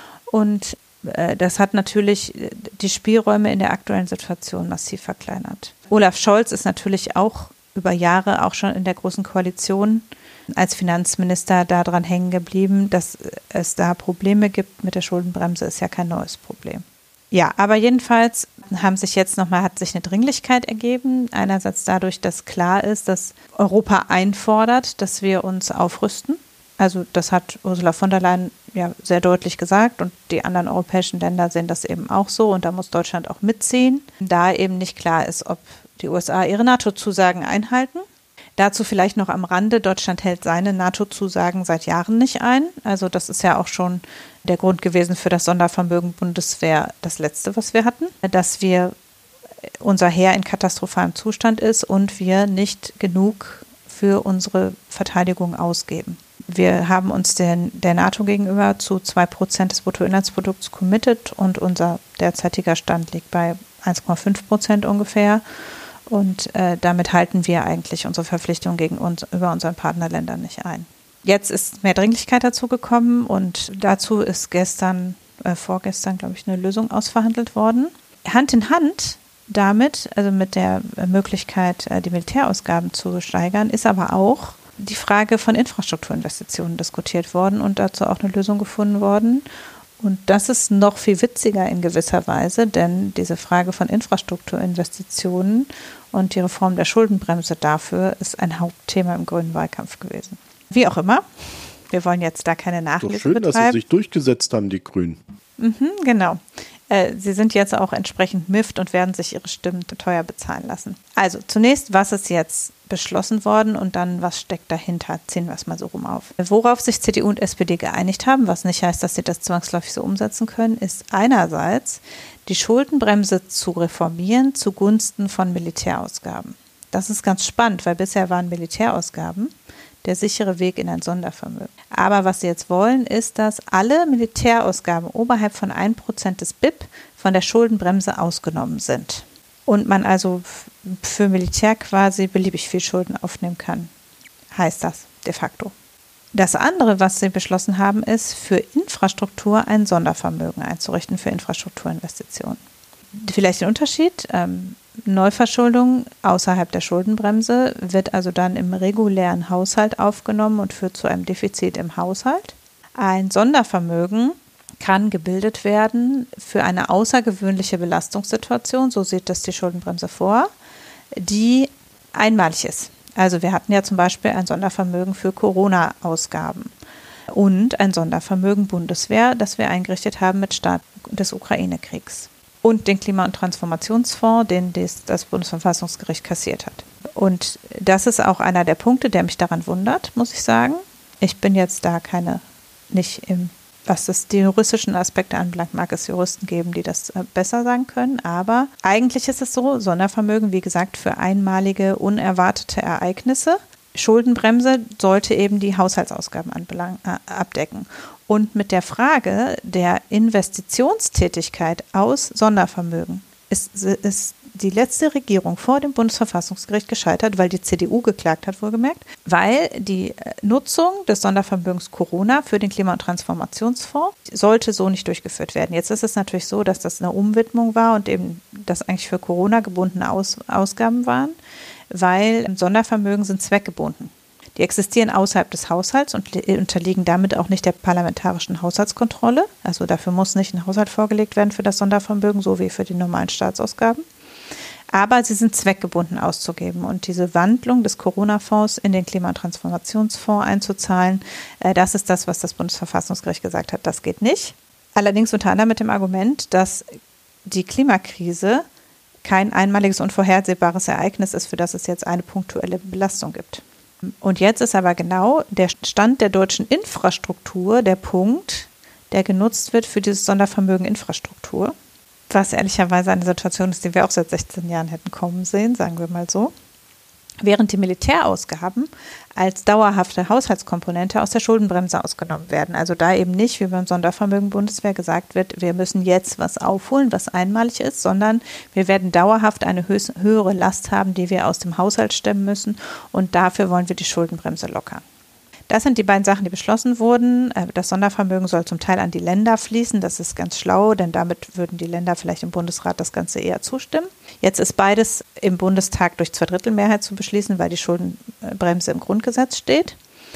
Und das hat natürlich die Spielräume in der aktuellen Situation massiv verkleinert. Olaf Scholz ist natürlich auch über Jahre auch schon in der Großen Koalition als Finanzminister daran hängen geblieben, dass es da Probleme gibt mit der Schuldenbremse, ist ja kein neues Problem. Ja, aber jedenfalls hat sich eine Dringlichkeit ergeben. Einerseits dadurch, dass klar ist, dass Europa einfordert, dass wir uns aufrüsten. Also das hat Ursula von der Leyen ja sehr deutlich gesagt und die anderen europäischen Länder sehen das eben auch so und da muss Deutschland auch mitziehen, da eben nicht klar ist, ob die USA ihre NATO-Zusagen einhalten. Dazu vielleicht noch am Rande, Deutschland hält seine NATO-Zusagen seit Jahren nicht ein. Also das ist ja auch schon der Grund gewesen für das Sondervermögen Bundeswehr, das letzte, was wir hatten, dass unser Heer in katastrophalem Zustand ist und wir nicht genug für unsere Verteidigung ausgeben. Wir haben uns der NATO gegenüber zu 2% des Bruttoinlandsprodukts committed und unser derzeitiger Stand liegt bei 1,5% ungefähr. Und damit halten wir eigentlich unsere Verpflichtung gegenüber unseren Partnerländern nicht ein. Jetzt ist mehr Dringlichkeit dazu gekommen und dazu ist vorgestern, glaube ich, eine Lösung ausverhandelt worden. Hand in Hand damit, also mit der Möglichkeit, die Militärausgaben zu steigern, ist aber auch die Frage von Infrastrukturinvestitionen diskutiert worden und dazu auch eine Lösung gefunden worden. Und das ist noch viel witziger in gewisser Weise, denn diese Frage von Infrastrukturinvestitionen und die Reform der Schuldenbremse dafür ist ein Hauptthema im grünen Wahlkampf gewesen. Wie auch immer, wir wollen jetzt da keine Nachlese schön, betreiben. Dass sie sich durchgesetzt haben, die Grünen. Genau. Sie sind jetzt auch entsprechend MIFT und werden sich ihre Stimmen teuer bezahlen lassen. Also zunächst, was ist jetzt beschlossen worden und dann, was steckt dahinter? Ziehen wir es mal so rum auf. Worauf sich CDU und SPD geeinigt haben, was nicht heißt, dass sie das zwangsläufig so umsetzen können, ist einerseits die Schuldenbremse zu reformieren zugunsten von Militärausgaben. Das ist ganz spannend, weil bisher waren Militärausgaben der sichere Weg in ein Sondervermögen. Aber was sie jetzt wollen, ist, dass alle Militärausgaben oberhalb von 1% des BIP von der Schuldenbremse ausgenommen sind. Und man also für Militär quasi beliebig viel Schulden aufnehmen kann, heißt das de facto. Das andere, was sie beschlossen haben, ist, für Infrastruktur ein Sondervermögen einzurichten für Infrastrukturinvestitionen. Vielleicht ein Unterschied. Neuverschuldung außerhalb der Schuldenbremse wird also dann im regulären Haushalt aufgenommen und führt zu einem Defizit im Haushalt. Ein Sondervermögen kann gebildet werden für eine außergewöhnliche Belastungssituation, so sieht das die Schuldenbremse vor, die einmalig ist. Also wir hatten ja zum Beispiel ein Sondervermögen für Corona-Ausgaben und ein Sondervermögen Bundeswehr, das wir eingerichtet haben mit Start des Ukraine-Kriegs. Und den Klima- und Transformationsfonds, den das Bundesverfassungsgericht kassiert hat. Und das ist auch einer der Punkte, der mich daran wundert, muss ich sagen. Ich bin jetzt da was das die juristischen Aspekte anbelangt, mag es Juristen geben, die das besser sagen können. Aber eigentlich ist es so, Sondervermögen, wie gesagt, für einmalige, unerwartete Ereignisse. Schuldenbremse sollte eben die Haushaltsausgaben abdecken. Und mit der Frage der Investitionstätigkeit aus Sondervermögen ist die letzte Regierung vor dem Bundesverfassungsgericht gescheitert, weil die CDU geklagt hat, wohlgemerkt, weil die Nutzung des Sondervermögens Corona für den Klima- und Transformationsfonds sollte so nicht durchgeführt werden. Jetzt ist es natürlich so, dass das eine Umwidmung war und eben das eigentlich für Corona gebundene Ausgaben waren, weil Sondervermögen sind zweckgebunden. Die existieren außerhalb des Haushalts und unterliegen damit auch nicht der parlamentarischen Haushaltskontrolle. Also dafür muss nicht ein Haushalt vorgelegt werden für das Sondervermögen, so wie für die normalen Staatsausgaben. Aber sie sind zweckgebunden auszugeben. Und diese Wandlung des Corona-Fonds in den Klima- und Transformationsfonds einzuzahlen, das ist das, was das Bundesverfassungsgericht gesagt hat. Das geht nicht. Allerdings unter anderem mit dem Argument, dass die Klimakrise kein einmaliges und vorhersehbares Ereignis ist, für das es jetzt eine punktuelle Belastung gibt. Und jetzt ist aber genau der Stand der deutschen Infrastruktur der Punkt, der genutzt wird für dieses Sondervermögen Infrastruktur, was ehrlicherweise eine Situation ist, die wir auch seit 16 Jahren hätten kommen sehen, sagen wir mal so. Während die Militärausgaben als dauerhafte Haushaltskomponente aus der Schuldenbremse ausgenommen werden. Also da eben nicht, wie beim Sondervermögen Bundeswehr gesagt wird, wir müssen jetzt was aufholen, was einmalig ist, sondern wir werden dauerhaft eine höhere Last haben, die wir aus dem Haushalt stemmen müssen und dafür wollen wir die Schuldenbremse lockern. Das sind die beiden Sachen, die beschlossen wurden. Das Sondervermögen soll zum Teil an die Länder fließen. Das ist ganz schlau, denn damit würden die Länder vielleicht im Bundesrat das Ganze eher zustimmen. Jetzt ist beides im Bundestag durch 2/3 zu beschließen, weil die Schuldenbremse im Grundgesetz steht.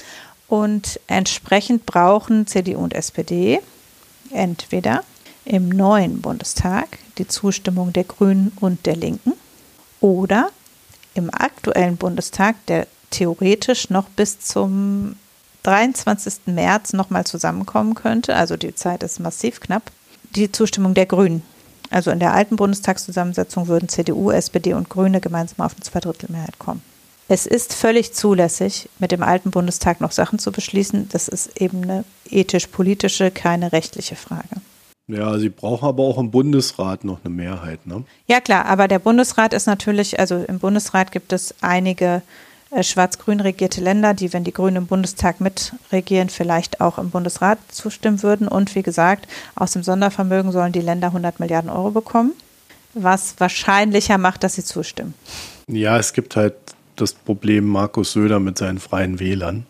Und entsprechend brauchen CDU und SPD entweder im neuen Bundestag die Zustimmung der Grünen und der Linken oder im aktuellen Bundestag, der theoretisch noch bis zum 23. März nochmal zusammenkommen könnte, also die Zeit ist massiv knapp, die Zustimmung der Grünen. Also in der alten Bundestagszusammensetzung würden CDU, SPD und Grüne gemeinsam auf eine 2/3 kommen. Es ist völlig zulässig, mit dem alten Bundestag noch Sachen zu beschließen. Das ist eben eine ethisch-politische, keine rechtliche Frage. Ja, sie brauchen aber auch im Bundesrat noch eine Mehrheit, ne? Ja klar, aber der Bundesrat ist natürlich, also im Bundesrat gibt es einige schwarz-grün regierte Länder, die, wenn die Grünen im Bundestag mitregieren, vielleicht auch im Bundesrat zustimmen würden. Und wie gesagt, aus dem Sondervermögen sollen die Länder 100 Milliarden Euro bekommen, was wahrscheinlicher macht, dass sie zustimmen. Ja, es gibt halt das Problem Markus Söder mit seinen Freien Wählern.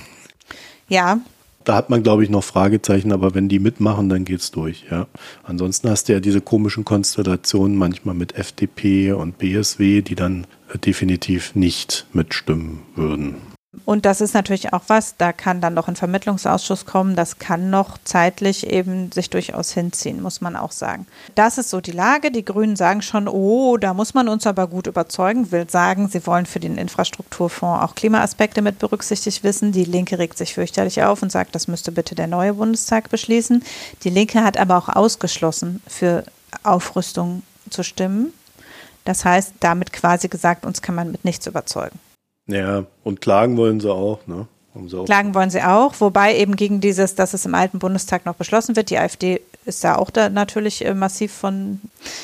Ja. Da hat man, glaube ich, noch Fragezeichen, aber wenn die mitmachen, dann geht's durch, ja. Ansonsten hast du ja diese komischen Konstellationen manchmal mit FDP und BSW, die dann definitiv nicht mitstimmen würden. Und das ist natürlich auch was, da kann dann noch ein Vermittlungsausschuss kommen, das kann noch zeitlich eben sich durchaus hinziehen, muss man auch sagen. Das ist so die Lage, die Grünen sagen schon, oh, da muss man uns aber gut überzeugen, will sagen, sie wollen für den Infrastrukturfonds auch Klimaaspekte mit berücksichtigt wissen. Die Linke regt sich fürchterlich auf und sagt, das müsste bitte der neue Bundestag beschließen. Die Linke hat aber auch ausgeschlossen, für Aufrüstung zu stimmen. Das heißt, damit quasi gesagt, uns kann man mit nichts überzeugen. Ja, und klagen wollen sie auch, ne? Klagen wollen sie auch, wobei eben gegen dieses, dass es im alten Bundestag noch beschlossen wird. Die AfD ist da auch da natürlich massiv von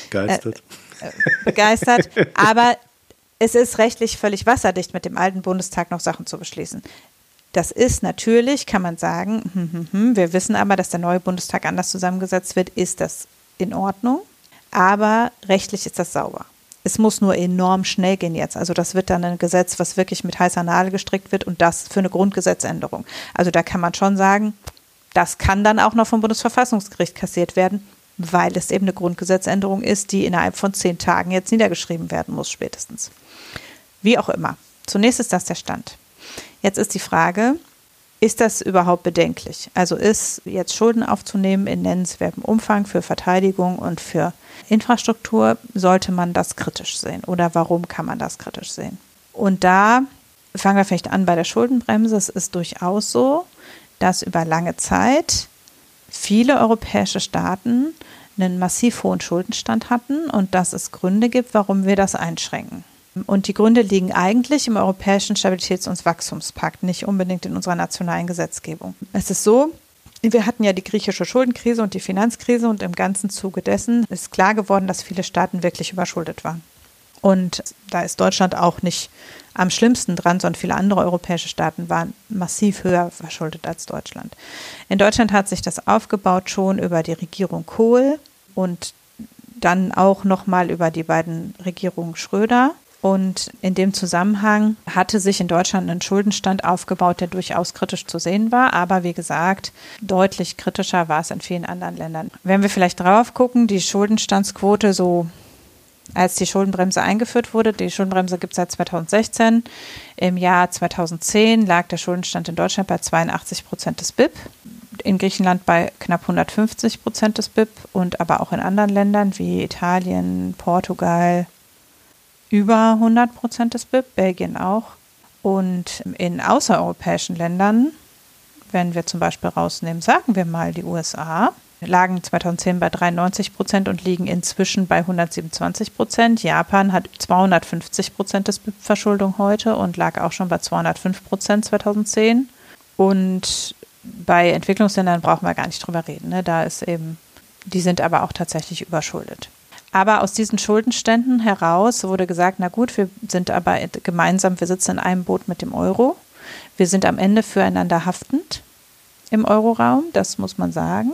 begeistert. Aber es ist rechtlich völlig wasserdicht, mit dem alten Bundestag noch Sachen zu beschließen. Das ist natürlich, kann man sagen, wir wissen aber, dass der neue Bundestag anders zusammengesetzt wird, ist das in Ordnung. Aber rechtlich ist das sauber. Es muss nur enorm schnell gehen jetzt. Also das wird dann ein Gesetz, was wirklich mit heißer Nadel gestrickt wird und das für eine Grundgesetzänderung. Also da kann man schon sagen, das kann dann auch noch vom Bundesverfassungsgericht kassiert werden, weil es eben eine Grundgesetzänderung ist, die innerhalb von 10 Tagen jetzt niedergeschrieben werden muss spätestens. Wie auch immer. Zunächst ist das der Stand. Jetzt ist die Frage, ist das überhaupt bedenklich? Also ist jetzt Schulden aufzunehmen in nennenswertem Umfang für Verteidigung und für Infrastruktur, sollte man das kritisch sehen? Oder warum kann man das kritisch sehen? Und da fangen wir vielleicht an bei der Schuldenbremse. Es ist durchaus so, dass über lange Zeit viele europäische Staaten einen massiv hohen Schuldenstand hatten und dass es Gründe gibt, warum wir das einschränken. Und die Gründe liegen eigentlich im Europäischen Stabilitäts- und Wachstumspakt, nicht unbedingt in unserer nationalen Gesetzgebung. Es ist so, wir hatten ja die griechische Schuldenkrise und die Finanzkrise und im ganzen Zuge dessen ist klar geworden, dass viele Staaten wirklich überschuldet waren. Und da ist Deutschland auch nicht am schlimmsten dran, sondern viele andere europäische Staaten waren massiv höher verschuldet als Deutschland. In Deutschland hat sich das aufgebaut schon über die Regierung Kohl und dann auch nochmal über die beiden Regierungen Schröder. Und in dem Zusammenhang hatte sich in Deutschland ein Schuldenstand aufgebaut, der durchaus kritisch zu sehen war. Aber wie gesagt, deutlich kritischer war es in vielen anderen Ländern. Wenn wir vielleicht drauf gucken, die Schuldenstandsquote so, als die Schuldenbremse eingeführt wurde, die Schuldenbremse gibt es seit 2016. Im Jahr 2010 lag der Schuldenstand in Deutschland bei 82% des BIP, in Griechenland bei knapp 150% des BIP und aber auch in anderen Ländern wie Italien, Portugal, über 100% des BIP, Belgien auch. Und in außereuropäischen Ländern, wenn wir zum Beispiel rausnehmen, sagen wir mal die USA, lagen 2010 bei 93% und liegen inzwischen bei 127%. Japan hat 250% des BIP-Verschuldung heute und lag auch schon bei 205% 2010. Und bei Entwicklungsländern brauchen wir gar nicht drüber reden. Ne? Da ist eben, die sind aber auch tatsächlich überschuldet. Aber aus diesen Schuldenständen heraus wurde gesagt, na gut, wir sind aber gemeinsam, wir sitzen in einem Boot mit dem Euro. Wir sind am Ende füreinander haftend im Euroraum, das muss man sagen.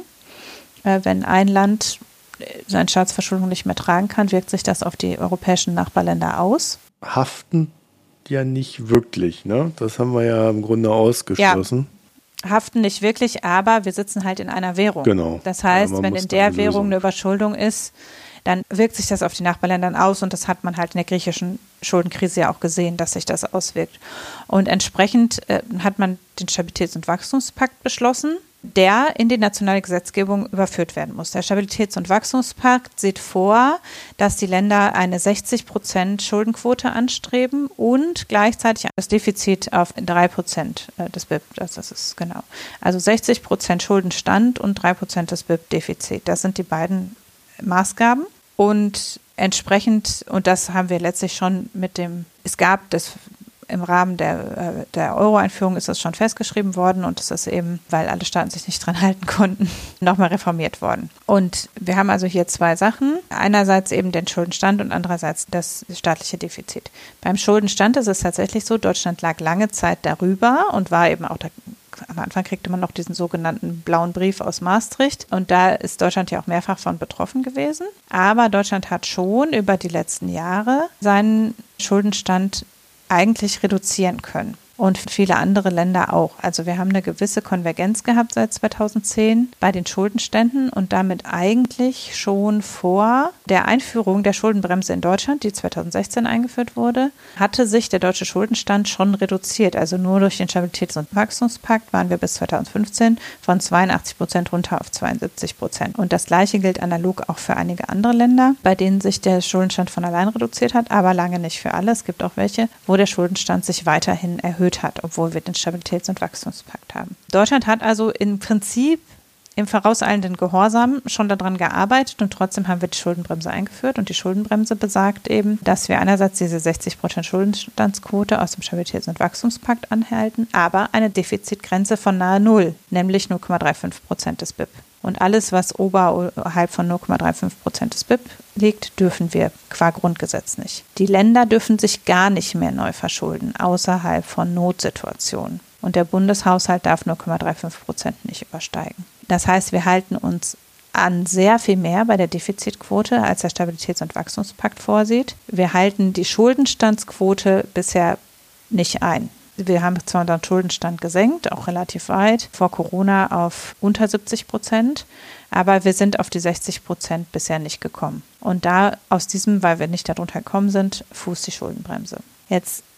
Wenn ein Land seine Staatsverschuldung nicht mehr tragen kann, wirkt sich das auf die europäischen Nachbarländer aus. Haften ja nicht wirklich, ne? Das haben wir ja im Grunde ausgeschlossen. Ja, haften nicht wirklich, aber wir sitzen halt in einer Währung. Genau. Das heißt, ja, wenn in der Währung eine Überschuldung ist, dann wirkt sich das auf die Nachbarländer aus und das hat man halt in der griechischen Schuldenkrise ja auch gesehen, dass sich das auswirkt. Und entsprechend hat man den Stabilitäts- und Wachstumspakt beschlossen, der in die nationale Gesetzgebung überführt werden muss. Der Stabilitäts- und Wachstumspakt sieht vor, dass die Länder eine 60% Schuldenquote anstreben und gleichzeitig das Defizit auf 3% des BIP. Das ist genau. Also 60% Schuldenstand und 3% des BIP-Defizit. Das sind die beiden Maßgaben. Und entsprechend, und das haben wir letztlich schon es gab das im Rahmen der Euro-Einführung ist das schon festgeschrieben worden und es ist eben, weil alle Staaten sich nicht dran halten konnten, nochmal reformiert worden. Und wir haben also hier zwei Sachen. Einerseits eben den Schuldenstand und andererseits das staatliche Defizit. Beim Schuldenstand ist es tatsächlich so, Deutschland lag lange Zeit darüber und war eben auch am Anfang kriegte man noch diesen sogenannten blauen Brief aus Maastricht und da ist Deutschland ja auch mehrfach von betroffen gewesen. Aber Deutschland hat schon über die letzten Jahre seinen Schuldenstand eigentlich reduzieren können. Und viele andere Länder auch. Also wir haben eine gewisse Konvergenz gehabt seit 2010 bei den Schuldenständen und damit eigentlich schon vor der Einführung der Schuldenbremse in Deutschland, die 2016 eingeführt wurde, hatte sich der deutsche Schuldenstand schon reduziert. Also nur durch den Stabilitäts- und Wachstumspakt waren wir bis 2015 von 82% runter auf 72%. Und das Gleiche gilt analog auch für einige andere Länder, bei denen sich der Schuldenstand von allein reduziert hat, aber lange nicht für alle. Es gibt auch welche, wo der Schuldenstand sich weiterhin erhöht hat, obwohl wir den Stabilitäts- und Wachstumspakt haben. Deutschland hat also im Prinzip im vorauseilenden Gehorsam schon daran gearbeitet und trotzdem haben wir die Schuldenbremse eingeführt und die Schuldenbremse besagt eben, dass wir einerseits diese 60% Schuldenstandsquote aus dem Stabilitäts- und Wachstumspakt anhalten, aber eine Defizitgrenze von nahe Null, nämlich 0,35% des BIP. Und alles, was oberhalb von 0,35% des BIP liegt, dürfen wir qua Grundgesetz nicht. Die Länder dürfen sich gar nicht mehr neu verschulden, außerhalb von Notsituationen. Und der Bundeshaushalt darf 0,35% nicht übersteigen. Das heißt, wir halten uns an sehr viel mehr bei der Defizitquote, als der Stabilitäts- und Wachstumspakt vorsieht. Wir halten die Schuldenstandsquote bisher nicht ein. Wir haben zwar unseren Schuldenstand gesenkt, auch relativ weit, vor Corona auf unter 70%, aber wir sind auf die 60% bisher nicht gekommen. Und da aus diesem, weil wir nicht darunter gekommen sind, fußt die Schuldenbremse. Jetzt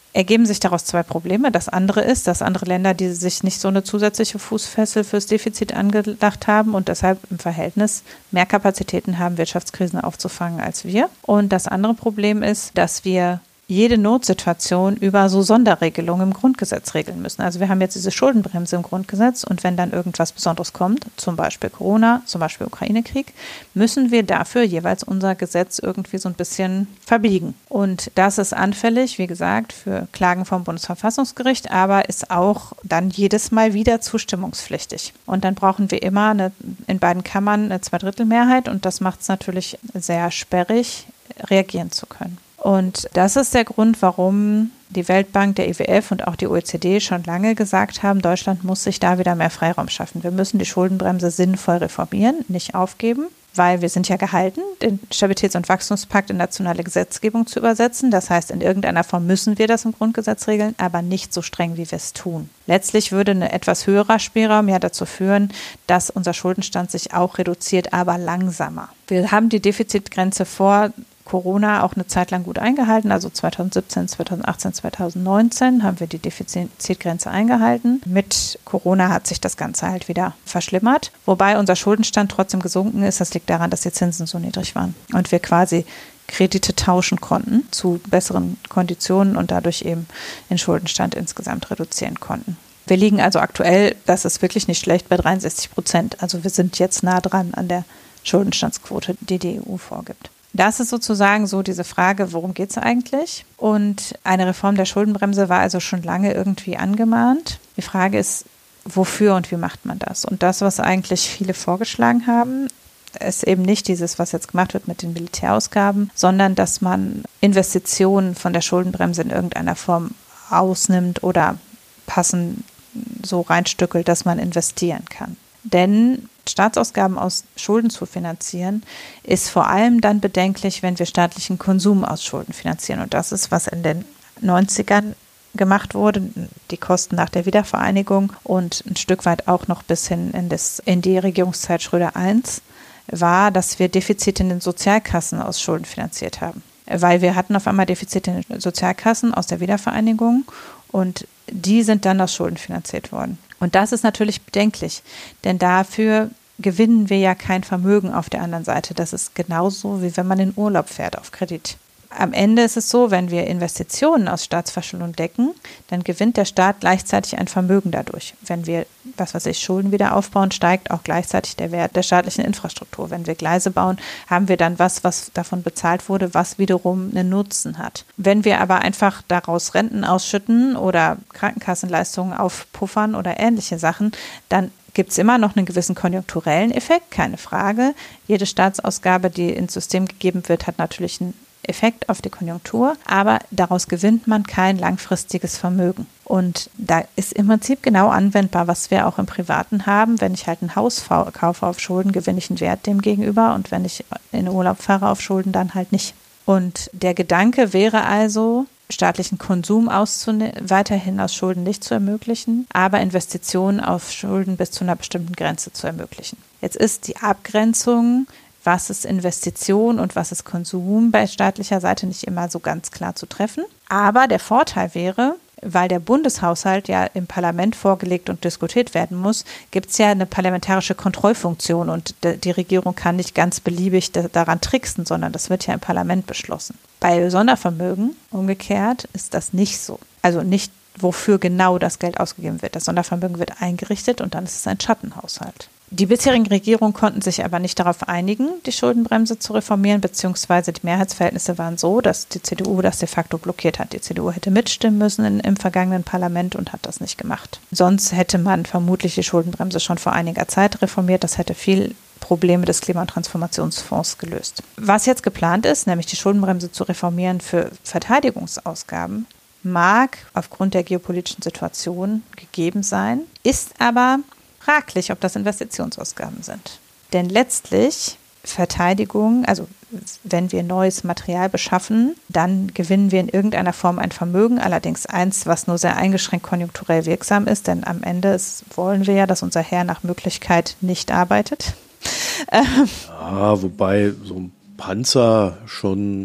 ergeben sich daraus zwei Probleme. Das andere ist, dass andere Länder, die sich nicht so eine zusätzliche Fußfessel fürs Defizit angedacht haben und deshalb im Verhältnis mehr Kapazitäten haben, Wirtschaftskrisen aufzufangen als wir. Und das andere Problem ist, dass wir jede Notsituation über so Sonderregelungen im Grundgesetz regeln müssen. Also wir haben jetzt diese Schuldenbremse im Grundgesetz und wenn dann irgendwas Besonderes kommt, zum Beispiel Corona, zum Beispiel Ukraine-Krieg, müssen wir dafür jeweils unser Gesetz irgendwie so ein bisschen verbiegen. Und das ist anfällig, wie gesagt, für Klagen vom Bundesverfassungsgericht, aber ist auch dann jedes Mal wieder zustimmungspflichtig. Und dann brauchen wir immer in beiden Kammern eine Zweidrittelmehrheit und das macht es natürlich sehr sperrig, reagieren zu können. Und das ist der Grund, warum die Weltbank, der IWF und auch die OECD schon lange gesagt haben, Deutschland muss sich da wieder mehr Freiraum schaffen. Wir müssen die Schuldenbremse sinnvoll reformieren, nicht aufgeben, weil wir sind ja gehalten, den Stabilitäts- und Wachstumspakt in nationale Gesetzgebung zu übersetzen. Das heißt, in irgendeiner Form müssen wir das im Grundgesetz regeln, aber nicht so streng, wie wir es tun. Letztlich würde ein etwas höherer Spielraum ja dazu führen, dass unser Schuldenstand sich auch reduziert, aber langsamer. Wir haben die Defizitgrenze vor Corona auch eine Zeit lang gut eingehalten, also 2017, 2018, 2019 haben wir die Defizitgrenze eingehalten. Mit Corona hat sich das Ganze halt wieder verschlimmert, wobei unser Schuldenstand trotzdem gesunken ist. Das liegt daran, dass die Zinsen so niedrig waren und wir quasi Kredite tauschen konnten zu besseren Konditionen und dadurch eben den Schuldenstand insgesamt reduzieren konnten. Wir liegen also aktuell, das ist wirklich nicht schlecht, bei 63%. Also wir sind jetzt nah dran an der Schuldenstandsquote, die die EU vorgibt. Das ist sozusagen so diese Frage, worum geht es eigentlich? Und eine Reform der Schuldenbremse war also schon lange irgendwie angemahnt. Die Frage ist, wofür und wie macht man das? Und das, was eigentlich viele vorgeschlagen haben, ist eben nicht dieses, was jetzt gemacht wird mit den Militärausgaben, sondern dass man Investitionen von der Schuldenbremse in irgendeiner Form ausnimmt oder passend so reinstückelt, dass man investieren kann. Denn Staatsausgaben aus Schulden zu finanzieren, ist vor allem dann bedenklich, wenn wir staatlichen Konsum aus Schulden finanzieren. Und das ist, was in den 90ern gemacht wurde, die Kosten nach der Wiedervereinigung und ein Stück weit auch noch bis hin in die Regierungszeit Schröder I, war, dass wir Defizite in den Sozialkassen aus Schulden finanziert haben. Weil wir hatten auf einmal Defizite in den Sozialkassen aus der Wiedervereinigung und die sind dann aus Schulden finanziert worden. Und das ist natürlich bedenklich, denn dafür gewinnen wir ja kein Vermögen auf der anderen Seite. Das ist genauso, wie wenn man in Urlaub fährt auf Kredit. Am Ende ist es so, wenn wir Investitionen aus Staatsverschuldung decken, dann gewinnt der Staat gleichzeitig ein Vermögen dadurch. Wenn wir, Schulden wieder aufbauen, steigt auch gleichzeitig der Wert der staatlichen Infrastruktur. Wenn wir Gleise bauen, haben wir dann was davon bezahlt wurde, was wiederum einen Nutzen hat. Wenn wir aber einfach daraus Renten ausschütten oder Krankenkassenleistungen aufpuffern oder ähnliche Sachen, dann gibt es immer noch einen gewissen konjunkturellen Effekt, keine Frage. Jede Staatsausgabe, die ins System gegeben wird, hat natürlich einen Effekt auf die Konjunktur, aber daraus gewinnt man kein langfristiges Vermögen. Und da ist im Prinzip genau anwendbar, was wir auch im Privaten haben. Wenn ich halt ein Haus kaufe auf Schulden, gewinne ich einen Wert dem gegenüber und wenn ich in Urlaub fahre auf Schulden, dann halt nicht. Und der Gedanke wäre also, staatlichen Konsum weiterhin aus Schulden nicht zu ermöglichen, aber Investitionen auf Schulden bis zu einer bestimmten Grenze zu ermöglichen. Jetzt ist die Abgrenzung, was ist Investition und was ist Konsum bei staatlicher Seite nicht immer so ganz klar zu treffen. Aber der Vorteil wäre, weil der Bundeshaushalt ja im Parlament vorgelegt und diskutiert werden muss, gibt es ja eine parlamentarische Kontrollfunktion und die Regierung kann nicht ganz beliebig daran tricksen, sondern das wird ja im Parlament beschlossen. Bei Sondervermögen, umgekehrt, ist das nicht so. Also nicht, wofür genau das Geld ausgegeben wird. Das Sondervermögen wird eingerichtet und dann ist es ein Schattenhaushalt. Die bisherigen Regierungen konnten sich aber nicht darauf einigen, die Schuldenbremse zu reformieren, beziehungsweise die Mehrheitsverhältnisse waren so, dass die CDU das de facto blockiert hat. Die CDU hätte mitstimmen müssen im vergangenen Parlament und hat das nicht gemacht. Sonst hätte man vermutlich die Schuldenbremse schon vor einiger Zeit reformiert. Das hätte viel Probleme des Klima- und Transformationsfonds gelöst. Was jetzt geplant ist, nämlich die Schuldenbremse zu reformieren für Verteidigungsausgaben, mag aufgrund der geopolitischen Situation gegeben sein, ist aber fraglich, ob das Investitionsausgaben sind. Denn letztlich Verteidigung, also wenn wir neues Material beschaffen, dann gewinnen wir in irgendeiner Form ein Vermögen, allerdings eins, was nur sehr eingeschränkt konjunkturell wirksam ist, denn am Ende wollen wir ja, dass unser Heer nach Möglichkeit nicht arbeitet. Ja, wobei so ein Panzer schon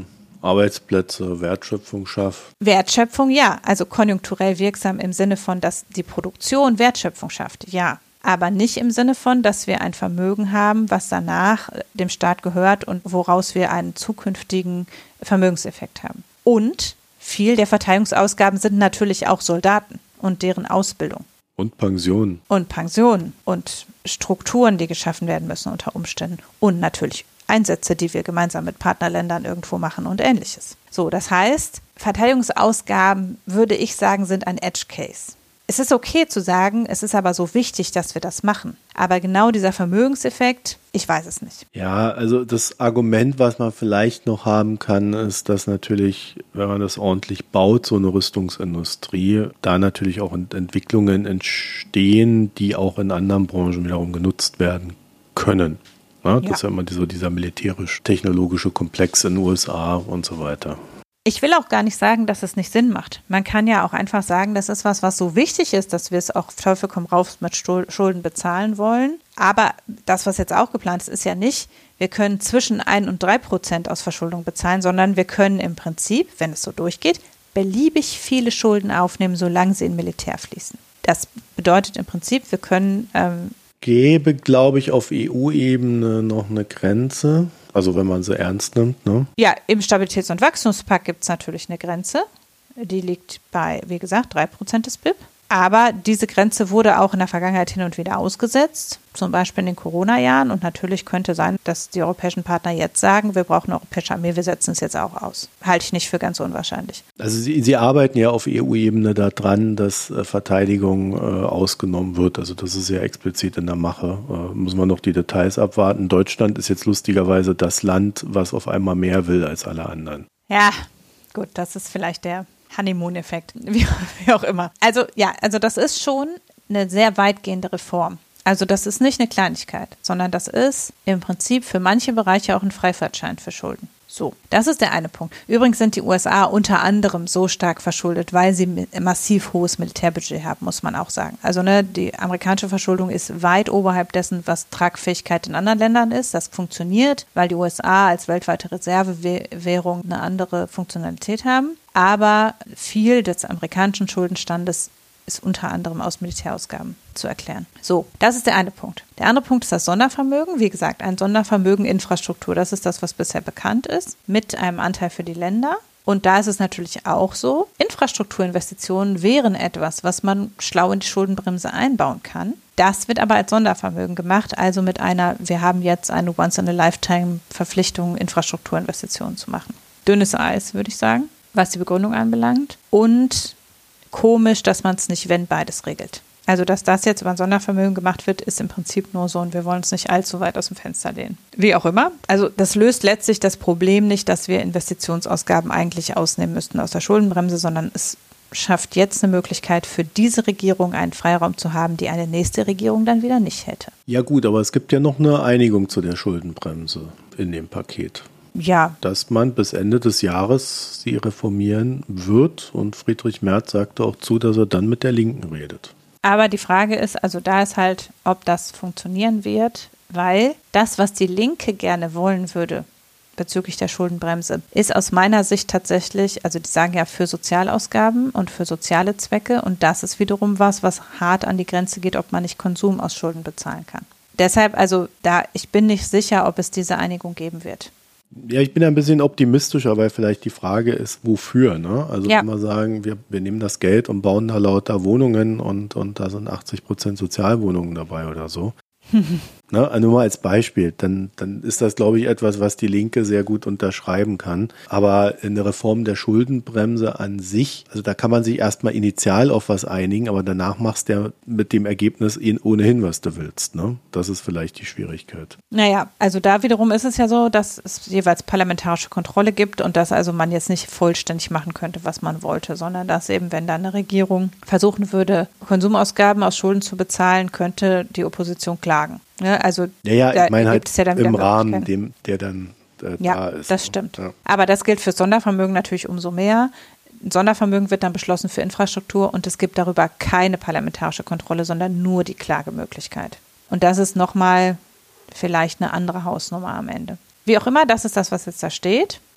Arbeitsplätze, Wertschöpfung schafft. Wertschöpfung, ja. Also konjunkturell wirksam im Sinne von, dass die Produktion Wertschöpfung schafft, ja. Aber nicht im Sinne von, dass wir ein Vermögen haben, was danach dem Staat gehört und woraus wir einen zukünftigen Vermögenseffekt haben. Und viel der Verteidigungsausgaben sind natürlich auch Soldaten und deren Ausbildung. Und Pensionen. Und Pensionen und Strukturen, die geschaffen werden müssen unter Umständen. Und natürlich Einsätze, die wir gemeinsam mit Partnerländern irgendwo machen und Ähnliches. So, das heißt, Verteidigungsausgaben, würde ich sagen, sind ein Edge Case. Es ist okay zu sagen, es ist aber so wichtig, dass wir das machen. Aber genau dieser Vermögenseffekt, ich weiß es nicht. Ja, also das Argument, was man vielleicht noch haben kann, ist, dass natürlich, wenn man das ordentlich baut, so eine Rüstungsindustrie, da natürlich auch Entwicklungen entstehen, die auch in anderen Branchen wiederum genutzt werden können. Ja, das ist ja immer dieser militärisch-technologische Komplex in den USA und so weiter. Ich will auch gar nicht sagen, dass es nicht Sinn macht. Man kann ja auch einfach sagen, das ist was so wichtig ist, dass wir es auch Teufel komm raus mit Schulden bezahlen wollen. Aber das, was jetzt auch geplant ist, ist ja nicht, wir können zwischen 1 und 3% aus Verschuldung bezahlen, sondern wir können im Prinzip, wenn es so durchgeht, beliebig viele Schulden aufnehmen, solange sie in Militär fließen. Das bedeutet im Prinzip, wir können gäbe, glaube ich, auf EU-Ebene noch eine Grenze, also wenn man sie ernst nimmt, ne? Ja, im Stabilitäts- und Wachstumspakt gibt es natürlich eine Grenze. Die liegt bei, wie gesagt, 3% des BIP. Aber diese Grenze wurde auch in der Vergangenheit hin und wieder ausgesetzt, zum Beispiel in den Corona-Jahren. Und natürlich könnte sein, dass die europäischen Partner jetzt sagen, wir brauchen eine europäische Armee, wir setzen es jetzt auch aus. Halte ich nicht für ganz unwahrscheinlich. Also Sie arbeiten ja auf EU-Ebene daran, dass Verteidigung ausgenommen wird. Also das ist ja explizit in der Mache. Muss man noch die Details abwarten. Deutschland ist jetzt lustigerweise das Land, was auf einmal mehr will als alle anderen. Ja, gut, das ist vielleicht der Honeymoon-Effekt, wie auch immer. Also das ist schon eine sehr weitgehende Reform. Also das ist nicht eine Kleinigkeit, sondern das ist im Prinzip für manche Bereiche auch ein Freifahrtschein für Schulden. So, das ist der eine Punkt. Übrigens sind die USA unter anderem so stark verschuldet, weil sie massiv hohes Militärbudget haben, muss man auch sagen. Also die amerikanische Verschuldung ist weit oberhalb dessen, was Tragfähigkeit in anderen Ländern ist. Das funktioniert, weil die USA als weltweite Reservewährung eine andere Funktionalität haben. Aber viel des amerikanischen Schuldenstandes ist unter anderem aus Militärausgaben zu erklären. So, das ist der eine Punkt. Der andere Punkt ist das Sondervermögen. Wie gesagt, ein Sondervermögen Infrastruktur, das ist das, was bisher bekannt ist, mit einem Anteil für die Länder. Und da ist es natürlich auch so, Infrastrukturinvestitionen wären etwas, was man schlau in die Schuldenbremse einbauen kann. Das wird aber als Sondervermögen gemacht, also mit wir haben jetzt eine Once-in-a-Lifetime-Verpflichtung, Infrastrukturinvestitionen zu machen. Dünnes Eis, würde ich sagen, was die Begründung anbelangt. Und komisch, dass man es nicht, wenn beides regelt. Also, dass das jetzt über ein Sondervermögen gemacht wird, ist im Prinzip nur so und wir wollen uns nicht allzu weit aus dem Fenster lehnen. Wie auch immer. Also, das löst letztlich das Problem nicht, dass wir Investitionsausgaben eigentlich ausnehmen müssten aus der Schuldenbremse, sondern es schafft jetzt eine Möglichkeit für diese Regierung einen Freiraum zu haben, die eine nächste Regierung dann wieder nicht hätte. Ja gut, aber es gibt ja noch eine Einigung zu der Schuldenbremse in dem Paket. Ja. Dass man bis Ende des Jahres sie reformieren wird und Friedrich Merz sagte auch zu, dass er dann mit der Linken redet. Aber die Frage ist, also da ist halt, ob das funktionieren wird, weil das, was die Linke gerne wollen würde bezüglich der Schuldenbremse, ist aus meiner Sicht tatsächlich, also die sagen ja für Sozialausgaben und für soziale Zwecke und das ist wiederum was hart an die Grenze geht, ob man nicht Konsum aus Schulden bezahlen kann. Deshalb, ich bin nicht sicher, ob es diese Einigung geben wird. Ja, ich bin ein bisschen optimistischer, weil vielleicht die Frage ist, wofür, ne? Also ja. Wenn wir sagen, wir nehmen das Geld und bauen da lauter Wohnungen und da sind 80% Sozialwohnungen dabei oder so. Ne, nur mal als Beispiel, dann ist das, glaube ich, etwas, was die Linke sehr gut unterschreiben kann. Aber eine Reform der Schuldenbremse an sich, also da kann man sich erstmal initial auf was einigen, aber danach machst du ja mit dem Ergebnis ohnehin, was du willst. Ne? Das ist vielleicht die Schwierigkeit. Naja, also da wiederum ist es ja so, dass es jeweils parlamentarische Kontrolle gibt und dass also man jetzt nicht vollständig machen könnte, was man wollte, sondern dass eben, wenn dann eine Regierung versuchen würde, Konsumausgaben aus Schulden zu bezahlen, könnte die Opposition klagen. Ja, also ja, ich meine halt ja dann im Rahmen, der dann da ist. Das stimmt. Ja. Aber das gilt für Sondervermögen natürlich umso mehr. Ein Sondervermögen wird dann beschlossen für Infrastruktur und es gibt darüber keine parlamentarische Kontrolle, sondern nur die Klagemöglichkeit. Und das ist nochmal vielleicht eine andere Hausnummer am Ende. Wie auch immer, das ist das, was jetzt da steht.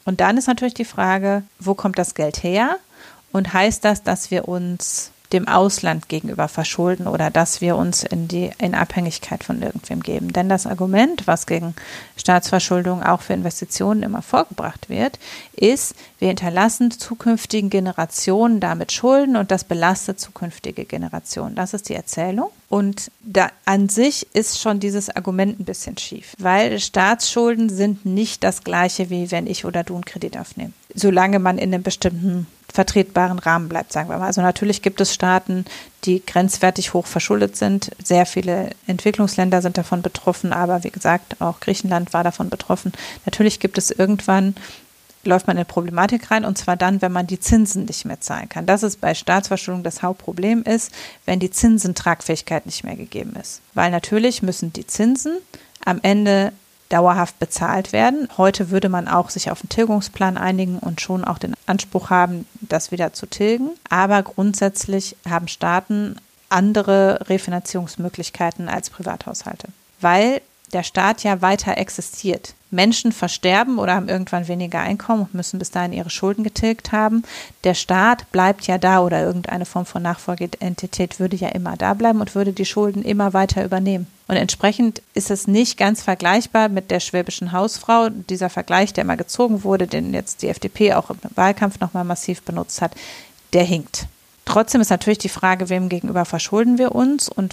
Und dann ist natürlich die Frage, wo kommt das Geld her? Und heißt das, dass wir uns dem Ausland gegenüber verschulden oder dass wir uns in Abhängigkeit von irgendwem geben? Denn das Argument, was gegen Staatsverschuldung auch für Investitionen immer vorgebracht wird, ist, wir hinterlassen zukünftigen Generationen damit Schulden und das belastet zukünftige Generationen. Das ist die Erzählung. Und da an sich ist schon dieses Argument ein bisschen schief, weil Staatsschulden sind nicht das Gleiche, wie wenn ich oder du einen Kredit aufnehmen. Solange man in einem bestimmten vertretbaren Rahmen bleibt, sagen wir mal. Also natürlich gibt es Staaten, die grenzwertig hoch verschuldet sind. Sehr viele Entwicklungsländer sind davon betroffen, aber wie gesagt, auch Griechenland war davon betroffen. Natürlich gibt es irgendwann, läuft man in eine Problematik rein, und zwar dann, wenn man die Zinsen nicht mehr zahlen kann. Das ist bei Staatsverschuldung das Hauptproblem ist, wenn die Zinsentragfähigkeit nicht mehr gegeben ist. Weil natürlich müssen die Zinsen am Ende dauerhaft bezahlt werden. Heute würde man auch sich auf einen Tilgungsplan einigen und schon auch den Anspruch haben, das wieder zu tilgen. Aber grundsätzlich haben Staaten andere Refinanzierungsmöglichkeiten als Privathaushalte, weil der Staat ja weiter existiert. Menschen versterben oder haben irgendwann weniger Einkommen und müssen bis dahin ihre Schulden getilgt haben. Der Staat bleibt ja da oder irgendeine Form von Nachfolgeentität würde ja immer da bleiben und würde die Schulden immer weiter übernehmen. Und entsprechend ist es nicht ganz vergleichbar mit der schwäbischen Hausfrau. Dieser Vergleich, der mal gezogen wurde, den jetzt die FDP auch im Wahlkampf nochmal massiv benutzt hat, der hinkt. Trotzdem ist natürlich die Frage, wem gegenüber verschulden wir uns, und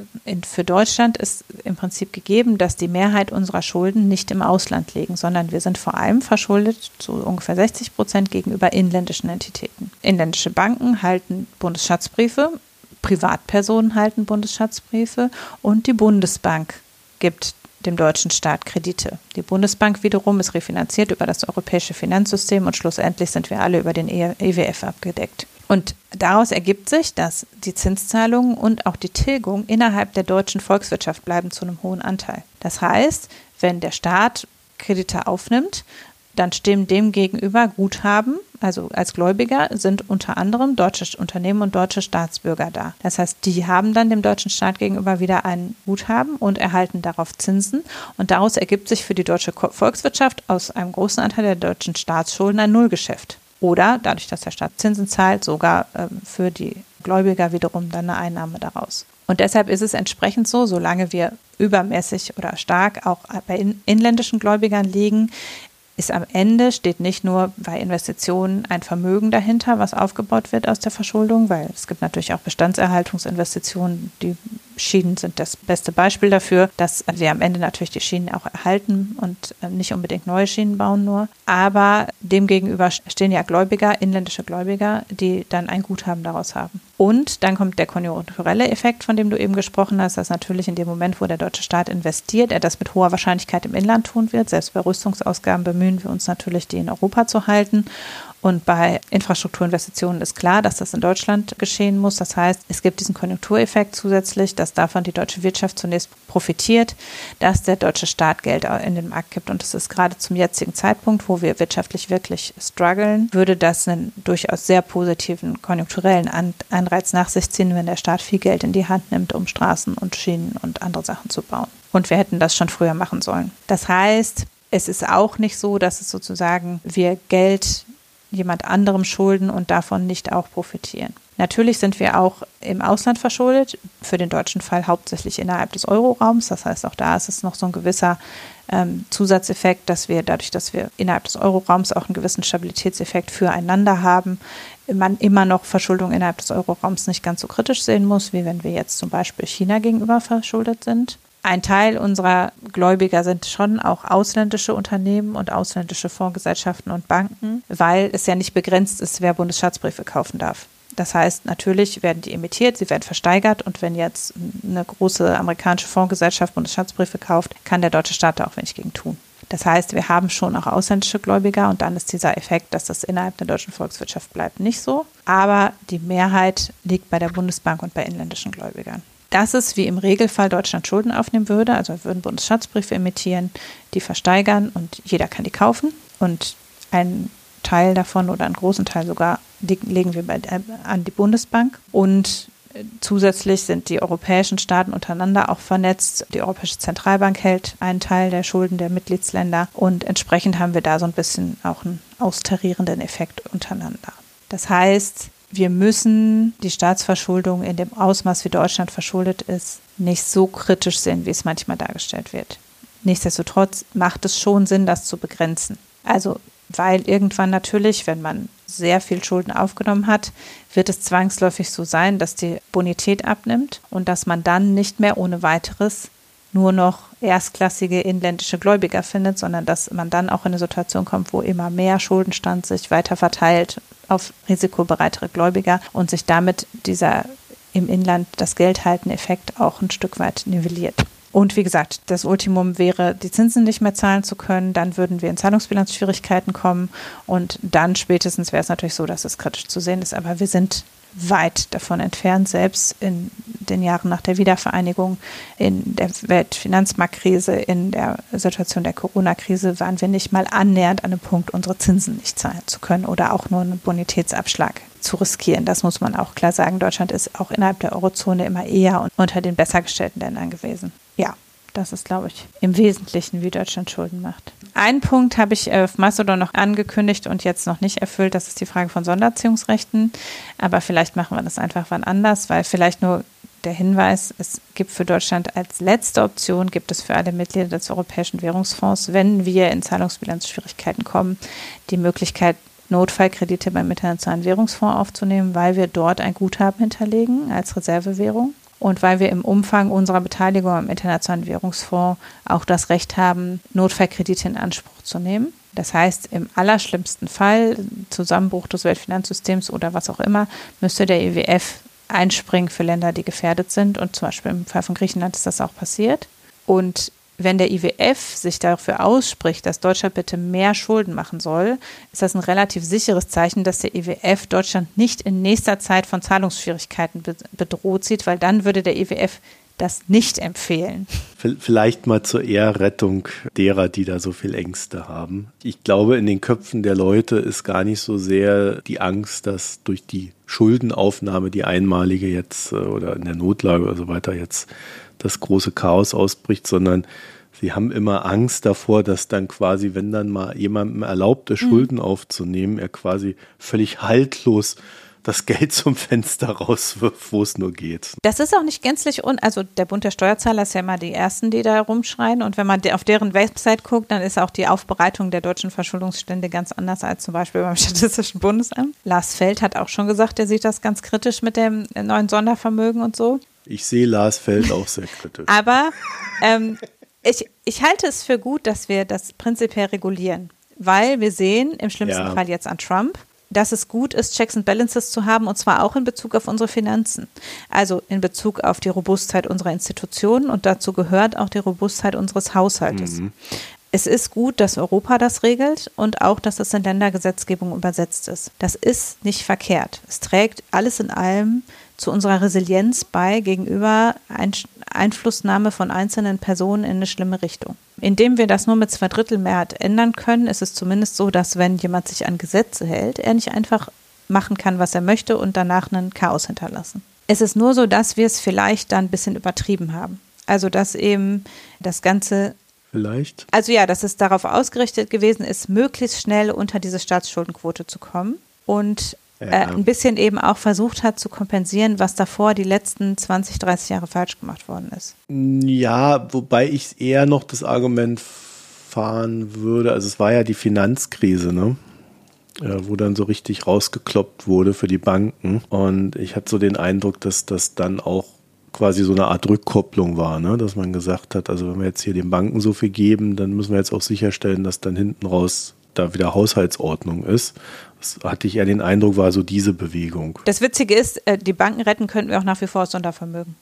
für Deutschland ist im Prinzip gegeben, dass die Mehrheit unserer Schulden nicht im Ausland liegen, sondern wir sind vor allem verschuldet zu ungefähr 60% gegenüber inländischen Entitäten. Inländische Banken halten Bundesschatzbriefe, Privatpersonen halten Bundesschatzbriefe und die Bundesbank gibt dem deutschen Staat Kredite. Die Bundesbank wiederum ist refinanziert über das europäische Finanzsystem und schlussendlich sind wir alle über den EWF abgedeckt. Und daraus ergibt sich, dass die Zinszahlungen und auch die Tilgung innerhalb der deutschen Volkswirtschaft bleiben zu einem hohen Anteil. Das heißt, wenn der Staat Kredite aufnimmt, dann stehen dem gegenüber Guthaben, also als Gläubiger sind unter anderem deutsche Unternehmen und deutsche Staatsbürger da. Das heißt, die haben dann dem deutschen Staat gegenüber wieder ein Guthaben und erhalten darauf Zinsen. Und daraus ergibt sich für die deutsche Volkswirtschaft aus einem großen Anteil der deutschen Staatsschulden ein Nullgeschäft. Oder dadurch, dass der Staat Zinsen zahlt, sogar für die Gläubiger wiederum dann eine Einnahme daraus. Und deshalb ist es entsprechend so, solange wir übermäßig oder stark auch bei inländischen Gläubigern liegen, ist am Ende, steht nicht nur bei Investitionen ein Vermögen dahinter, was aufgebaut wird aus der Verschuldung, weil es gibt natürlich auch Bestandserhaltungsinvestitionen, die Schienen sind das beste Beispiel dafür, dass wir am Ende natürlich die Schienen auch erhalten und nicht unbedingt neue Schienen bauen nur. Aber demgegenüber stehen ja Gläubiger, inländische Gläubiger, die dann ein Guthaben daraus haben. Und dann kommt der konjunkturelle Effekt, von dem du eben gesprochen hast, dass natürlich in dem Moment, wo der deutsche Staat investiert, er das mit hoher Wahrscheinlichkeit im Inland tun wird. Selbst bei Rüstungsausgaben bemühen wir uns natürlich, die in Europa zu halten. Und bei Infrastrukturinvestitionen ist klar, dass das in Deutschland geschehen muss. Das heißt, es gibt diesen Konjunktureffekt zusätzlich, dass davon die deutsche Wirtschaft zunächst profitiert, dass der deutsche Staat Geld in den Markt gibt. Und das ist gerade zum jetzigen Zeitpunkt, wo wir wirtschaftlich wirklich strugglen, würde das einen durchaus sehr positiven konjunkturellen Anreiz nach sich ziehen, wenn der Staat viel Geld in die Hand nimmt, um Straßen und Schienen und andere Sachen zu bauen. Und wir hätten das schon früher machen sollen. Das heißt, es ist auch nicht so, dass es sozusagen wir Geld jemand anderem schulden und davon nicht auch profitieren. Natürlich sind wir auch im Ausland verschuldet, für den deutschen Fall hauptsächlich innerhalb des Euroraums. Das heißt, auch da ist es noch so ein gewisser Zusatzeffekt, dass wir dadurch, dass wir innerhalb des Euroraums auch einen gewissen Stabilitätseffekt füreinander haben, man immer noch Verschuldung innerhalb des Euroraums nicht ganz so kritisch sehen muss, wie wenn wir jetzt zum Beispiel China gegenüber verschuldet sind. Ein Teil unserer Gläubiger sind schon auch ausländische Unternehmen und ausländische Fondsgesellschaften und Banken, weil es ja nicht begrenzt ist, wer Bundesschatzbriefe kaufen darf. Das heißt, natürlich werden die emittiert, sie werden versteigert und wenn jetzt eine große amerikanische Fondsgesellschaft Bundesschatzbriefe kauft, kann der deutsche Staat da auch wenig gegen tun. Das heißt, wir haben schon auch ausländische Gläubiger und dann ist dieser Effekt, dass das innerhalb der deutschen Volkswirtschaft bleibt, nicht so. Aber die Mehrheit liegt bei der Bundesbank und bei inländischen Gläubigern. Das ist, wie im Regelfall Deutschland Schulden aufnehmen würde. Also wir würden Bundesschatzbriefe emittieren, die versteigern und jeder kann die kaufen. Und einen Teil davon oder einen großen Teil sogar legen wir an die Bundesbank. Und zusätzlich sind die europäischen Staaten untereinander auch vernetzt. Die Europäische Zentralbank hält einen Teil der Schulden der Mitgliedsländer und entsprechend haben wir da so ein bisschen auch einen austarierenden Effekt untereinander. Das heißt, wir müssen die Staatsverschuldung in dem Ausmaß, wie Deutschland verschuldet ist, nicht so kritisch sehen, wie es manchmal dargestellt wird. Nichtsdestotrotz macht es schon Sinn, das zu begrenzen. Also, weil irgendwann natürlich, wenn man sehr viel Schulden aufgenommen hat, wird es zwangsläufig so sein, dass die Bonität abnimmt und dass man dann nicht mehr ohne weiteres nur noch erstklassige inländische Gläubiger findet, sondern dass man dann auch in eine Situation kommt, wo immer mehr Schuldenstand sich weiter verteilt auf risikobereitere Gläubiger und sich damit dieser im Inland das Geld halten Effekt auch ein Stück weit nivelliert. Und wie gesagt, das Ultimum wäre, die Zinsen nicht mehr zahlen zu können, dann würden wir in Zahlungsbilanzschwierigkeiten kommen und dann spätestens wäre es natürlich so, dass es kritisch zu sehen ist, aber wir sind weit davon entfernt, selbst in den Jahren nach der Wiedervereinigung, in der Weltfinanzmarktkrise, in der Situation der Corona-Krise waren wir nicht mal annähernd an einem Punkt, unsere Zinsen nicht zahlen zu können oder auch nur einen Bonitätsabschlag zu riskieren. Das muss man auch klar sagen. Deutschland ist auch innerhalb der Eurozone immer eher unter den besser gestellten Ländern gewesen. Ja, das ist, glaube ich, im Wesentlichen, wie Deutschland Schulden macht. Einen Punkt habe ich auf Mastodon noch angekündigt und jetzt noch nicht erfüllt. Das ist die Frage von Sondererziehungsrechten. Aber vielleicht machen wir das einfach wann anders, weil vielleicht nur der Hinweis, es gibt für Deutschland als letzte Option, gibt es für alle Mitglieder des Europäischen Währungsfonds, wenn wir in Zahlungsbilanzschwierigkeiten kommen, die Möglichkeit, Notfallkredite beim Internationalen Währungsfonds aufzunehmen, weil wir dort ein Guthaben hinterlegen als Reservewährung. Und weil wir im Umfang unserer Beteiligung am Internationalen Währungsfonds auch das Recht haben, Notfallkredite in Anspruch zu nehmen. Das heißt, im allerschlimmsten Fall, Zusammenbruch des Weltfinanzsystems oder was auch immer, müsste der IWF einspringen für Länder, die gefährdet sind. Und zum Beispiel im Fall von Griechenland ist das auch passiert. Und wenn der IWF sich dafür ausspricht, dass Deutschland bitte mehr Schulden machen soll, ist das ein relativ sicheres Zeichen, dass der IWF Deutschland nicht in nächster Zeit von Zahlungsschwierigkeiten bedroht sieht, weil dann würde der IWF das nicht empfehlen. Vielleicht mal zur Ehrrettung derer, die da so viel Ängste haben. Ich glaube, in den Köpfen der Leute ist gar nicht so sehr die Angst, dass durch die Schuldenaufnahme, die einmalige jetzt oder in der Notlage oder so weiter jetzt das große Chaos ausbricht, sondern sie haben immer Angst davor, dass dann quasi, wenn dann mal jemandem erlaubt ist, Schulden aufzunehmen, er quasi völlig haltlos das Geld zum Fenster rauswirft, wo es nur geht. Das ist auch nicht gänzlich also der Bund der Steuerzahler ist ja immer die Ersten, die da rumschreien und wenn man auf deren Website guckt, dann ist auch die Aufbereitung der deutschen Verschuldungsstände ganz anders als zum Beispiel beim Statistischen Bundesamt. Lars Feld hat auch schon gesagt, er sieht das ganz kritisch mit dem neuen Sondervermögen und so. Ich sehe Lars Feld auch sehr kritisch. Aber ich halte es für gut, dass wir das prinzipiell regulieren, weil wir sehen, im schlimmsten Fall jetzt an Trump, dass es gut ist, Checks and Balances zu haben und zwar auch in Bezug auf unsere Finanzen. Also in Bezug auf die Robustheit unserer Institutionen und dazu gehört auch die Robustheit unseres Haushaltes. Es ist gut, dass Europa das regelt und auch, dass es in Ländergesetzgebung übersetzt ist. Das ist nicht verkehrt. Es trägt alles in allem zu unserer Resilienz bei gegenüber Einflussnahme von einzelnen Personen in eine schlimme Richtung. Indem wir das nur mit 2/3 Mehrheit ändern können, ist es zumindest so, dass wenn jemand sich an Gesetze hält, er nicht einfach machen kann, was er möchte und danach einen Chaos hinterlassen. Es ist nur so, dass wir es vielleicht dann ein bisschen übertrieben haben. Also dass eben das Ganze vielleicht. Also ja, dass es darauf ausgerichtet gewesen ist, möglichst schnell unter diese Staatsschuldenquote zu kommen und ein bisschen eben auch versucht hat zu kompensieren, was davor die letzten 20, 30 Jahre falsch gemacht worden ist. Ja, wobei ich eher noch das Argument fahren würde, also es war ja die Finanzkrise, ne? Wo dann so richtig rausgekloppt wurde für die Banken und ich hatte so den Eindruck, dass das dann auch quasi so eine Art Rückkopplung war, ne? Dass man gesagt hat, also wenn wir jetzt hier den Banken so viel geben, dann müssen wir jetzt auch sicherstellen, dass dann hinten raus da wieder Haushaltsordnung ist. Das hatte ich eher den Eindruck, war so diese Bewegung. Das Witzige ist, die Banken retten könnten wir auch nach wie vor aus Sondervermögen.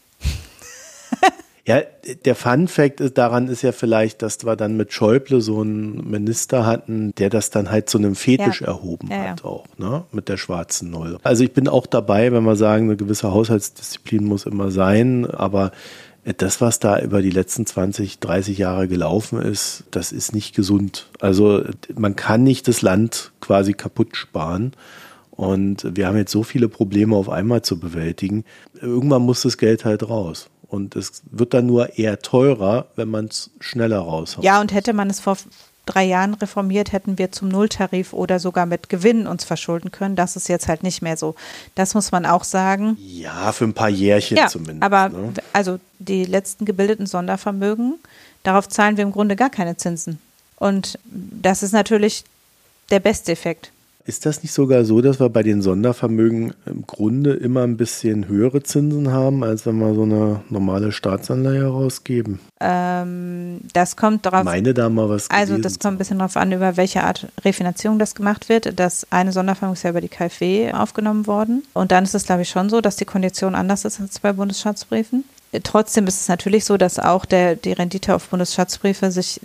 Ja, der Fun-Fact daran ist ja vielleicht, dass wir dann mit Schäuble so einen Minister hatten, der das dann halt zu einem Fetisch erhoben hat auch, ne? Mit der schwarzen Null. Also ich bin auch dabei, wenn wir sagen, eine gewisse Haushaltsdisziplin muss immer sein, aber das, was da über die letzten 20, 30 Jahre gelaufen ist, das ist nicht gesund. Also man kann nicht das Land quasi kaputt sparen Und wir haben jetzt so viele Probleme auf einmal zu bewältigen. Irgendwann muss das Geld halt raus. Und es wird dann nur eher teurer, wenn man es schneller raushaut. Ja, und hätte man es vor 3 Jahren reformiert, hätten wir zum Nulltarif oder sogar mit Gewinn uns verschulden können. Das ist jetzt halt nicht mehr so. Das muss man auch sagen. Ja, für ein paar Jährchen ja, zumindest. Aber ne? Also die letzten gebildeten Sondervermögen, darauf zahlen wir im Grunde gar keine Zinsen. Und das ist natürlich der beste Effekt. Ist das nicht sogar so, dass wir bei den Sondervermögen im Grunde immer ein bisschen höhere Zinsen haben, als wenn wir so eine normale Staatsanleihe rausgeben? Das kommt darauf. Meine da mal was Also das kommt ein bisschen darauf an, über welche Art Refinanzierung das gemacht wird. Das eine Sondervermögen ist ja über die KfW aufgenommen worden. Und dann ist es, glaube ich, schon so, dass die Kondition anders ist als bei Bundesstaatsbriefen. Trotzdem ist es natürlich so, dass auch die Rendite auf Bundesstaatsbriefe sich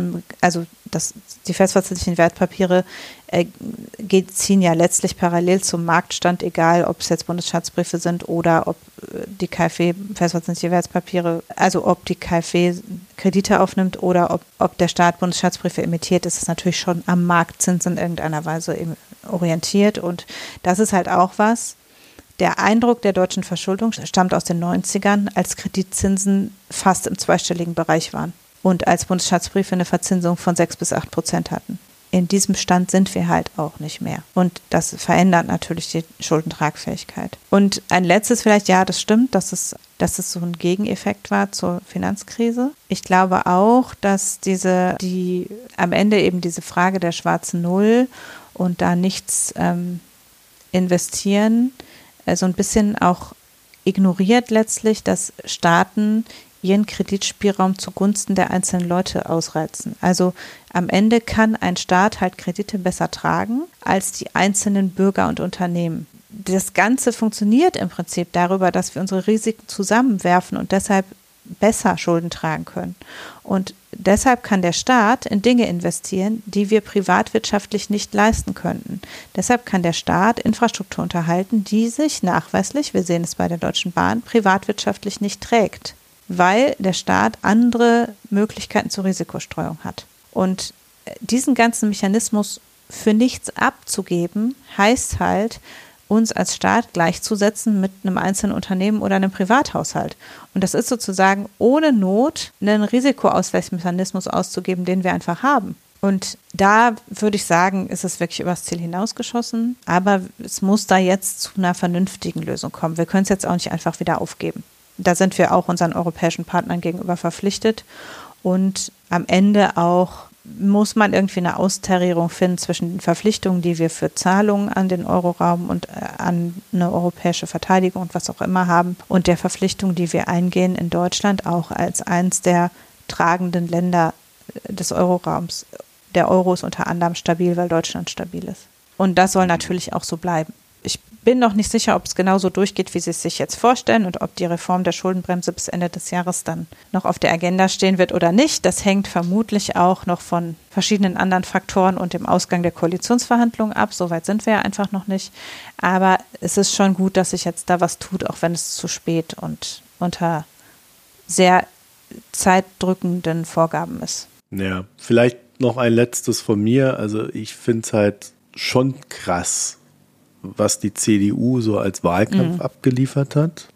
die festverzinslichen Wertpapiere ziehen ja letztlich parallel zum Marktstand, egal ob es jetzt Bundesstaatsbriefe sind oder ob die KfW festverzinsliche Wertpapiere, also ob die KfW Kredite aufnimmt oder ob der Staat Bundesstaatsbriefe emittiert, ist es natürlich schon am Marktzins in irgendeiner Weise orientiert. Und das ist halt auch was. Der Eindruck der deutschen Verschuldung stammt aus den 90ern, als Kreditzinsen fast im zweistelligen Bereich waren und als Bundesstaatsbriefe eine Verzinsung von 6-8% hatten. In diesem Stand sind wir halt auch nicht mehr. Und das verändert natürlich die Schuldentragfähigkeit. Und ein letztes vielleicht, ja, das stimmt, dass es so ein Gegeneffekt war zur Finanzkrise. Ich glaube auch, dass am Ende eben diese Frage der schwarzen Null und da nichts investieren, so ein bisschen auch ignoriert letztlich, dass Staaten ihren Kreditspielraum zugunsten der einzelnen Leute ausreizen. Also am Ende kann ein Staat halt Kredite besser tragen als die einzelnen Bürger und Unternehmen. Das Ganze funktioniert im Prinzip darüber, dass wir unsere Risiken zusammenwerfen und deshalb besser Schulden tragen können. Und deshalb kann der Staat in Dinge investieren, die wir privatwirtschaftlich nicht leisten könnten. Deshalb kann der Staat Infrastruktur unterhalten, die sich nachweislich, wir sehen es bei der Deutschen Bahn, privatwirtschaftlich nicht trägt, weil der Staat andere Möglichkeiten zur Risikostreuung hat. Und diesen ganzen Mechanismus für nichts abzugeben, heißt halt, uns als Staat gleichzusetzen mit einem einzelnen Unternehmen oder einem Privathaushalt. Und das ist sozusagen ohne Not einen Risikoausgleichsmechanismus auszugeben, den wir einfach haben. Und da würde ich sagen, ist es wirklich übers Ziel hinausgeschossen, aber es muss da jetzt zu einer vernünftigen Lösung kommen. Wir können es jetzt auch nicht einfach wieder aufgeben. Da sind wir auch unseren europäischen Partnern gegenüber verpflichtet und am Ende auch muss man irgendwie eine Austarierung finden zwischen den Verpflichtungen, die wir für Zahlungen an den Euroraum und an eine europäische Verteidigung und was auch immer haben und der Verpflichtung, die wir eingehen in Deutschland auch als eins der tragenden Länder des Euroraums. Der Euro ist unter anderem stabil, weil Deutschland stabil ist. Und das soll natürlich auch so bleiben. Ich bin noch nicht sicher, ob es genauso durchgeht, wie Sie es sich jetzt vorstellen und ob die Reform der Schuldenbremse bis Ende des Jahres dann noch auf der Agenda stehen wird oder nicht. Das hängt vermutlich auch noch von verschiedenen anderen Faktoren und dem Ausgang der Koalitionsverhandlungen ab. Soweit sind wir ja einfach noch nicht. Aber es ist schon gut, dass sich jetzt da was tut, auch wenn es zu spät und unter sehr zeitdrückenden Vorgaben ist. Ja, vielleicht noch ein letztes von mir. Also ich finde es halt schon krass, was die CDU so als Wahlkampf abgeliefert hat,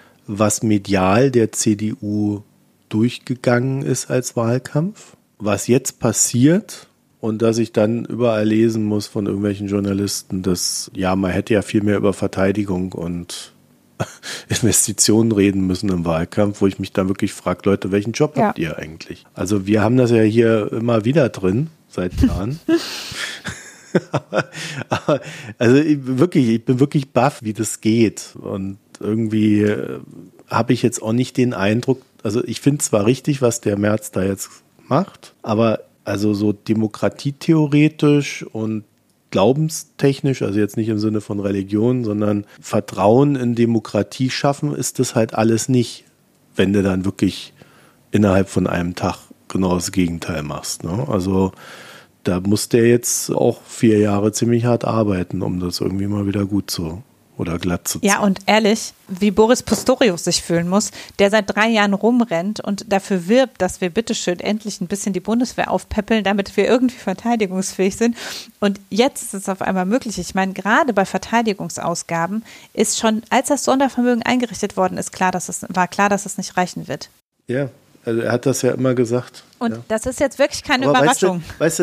was medial der CDU durchgegangen ist als Wahlkampf, was jetzt passiert und dass ich dann überall lesen muss von irgendwelchen Journalisten, dass ja, man hätte ja viel mehr über Verteidigung und Investitionen reden müssen im Wahlkampf, wo ich mich dann wirklich frage, Leute, welchen Job habt ihr eigentlich? Also wir haben das ja hier immer wieder drin, seit Jahren. aber ich bin wirklich baff, wie das geht. Und irgendwie habe ich jetzt auch nicht den Eindruck, also ich finde zwar richtig, was der Merz da jetzt macht, aber also so demokratietheoretisch und glaubenstechnisch, also jetzt nicht im Sinne von Religion, sondern Vertrauen in Demokratie schaffen, ist das halt alles nicht, wenn du dann wirklich innerhalb von einem Tag genau das Gegenteil machst. Ne? Also da muss der jetzt auch 4 Jahre ziemlich hart arbeiten, um das irgendwie mal wieder gut zu oder Glatze. Ja, und ehrlich, wie Boris Pistorius sich fühlen muss, der seit 3 Jahren rumrennt und dafür wirbt, dass wir bitteschön endlich ein bisschen die Bundeswehr aufpäppeln, damit wir irgendwie verteidigungsfähig sind. Und jetzt ist es auf einmal möglich. Ich meine, gerade bei Verteidigungsausgaben ist schon, als das Sondervermögen eingerichtet worden ist, war klar, dass es nicht reichen wird. Ja, also er hat das ja immer gesagt. Und ja. Das ist jetzt wirklich keine Überraschung. Weißt du,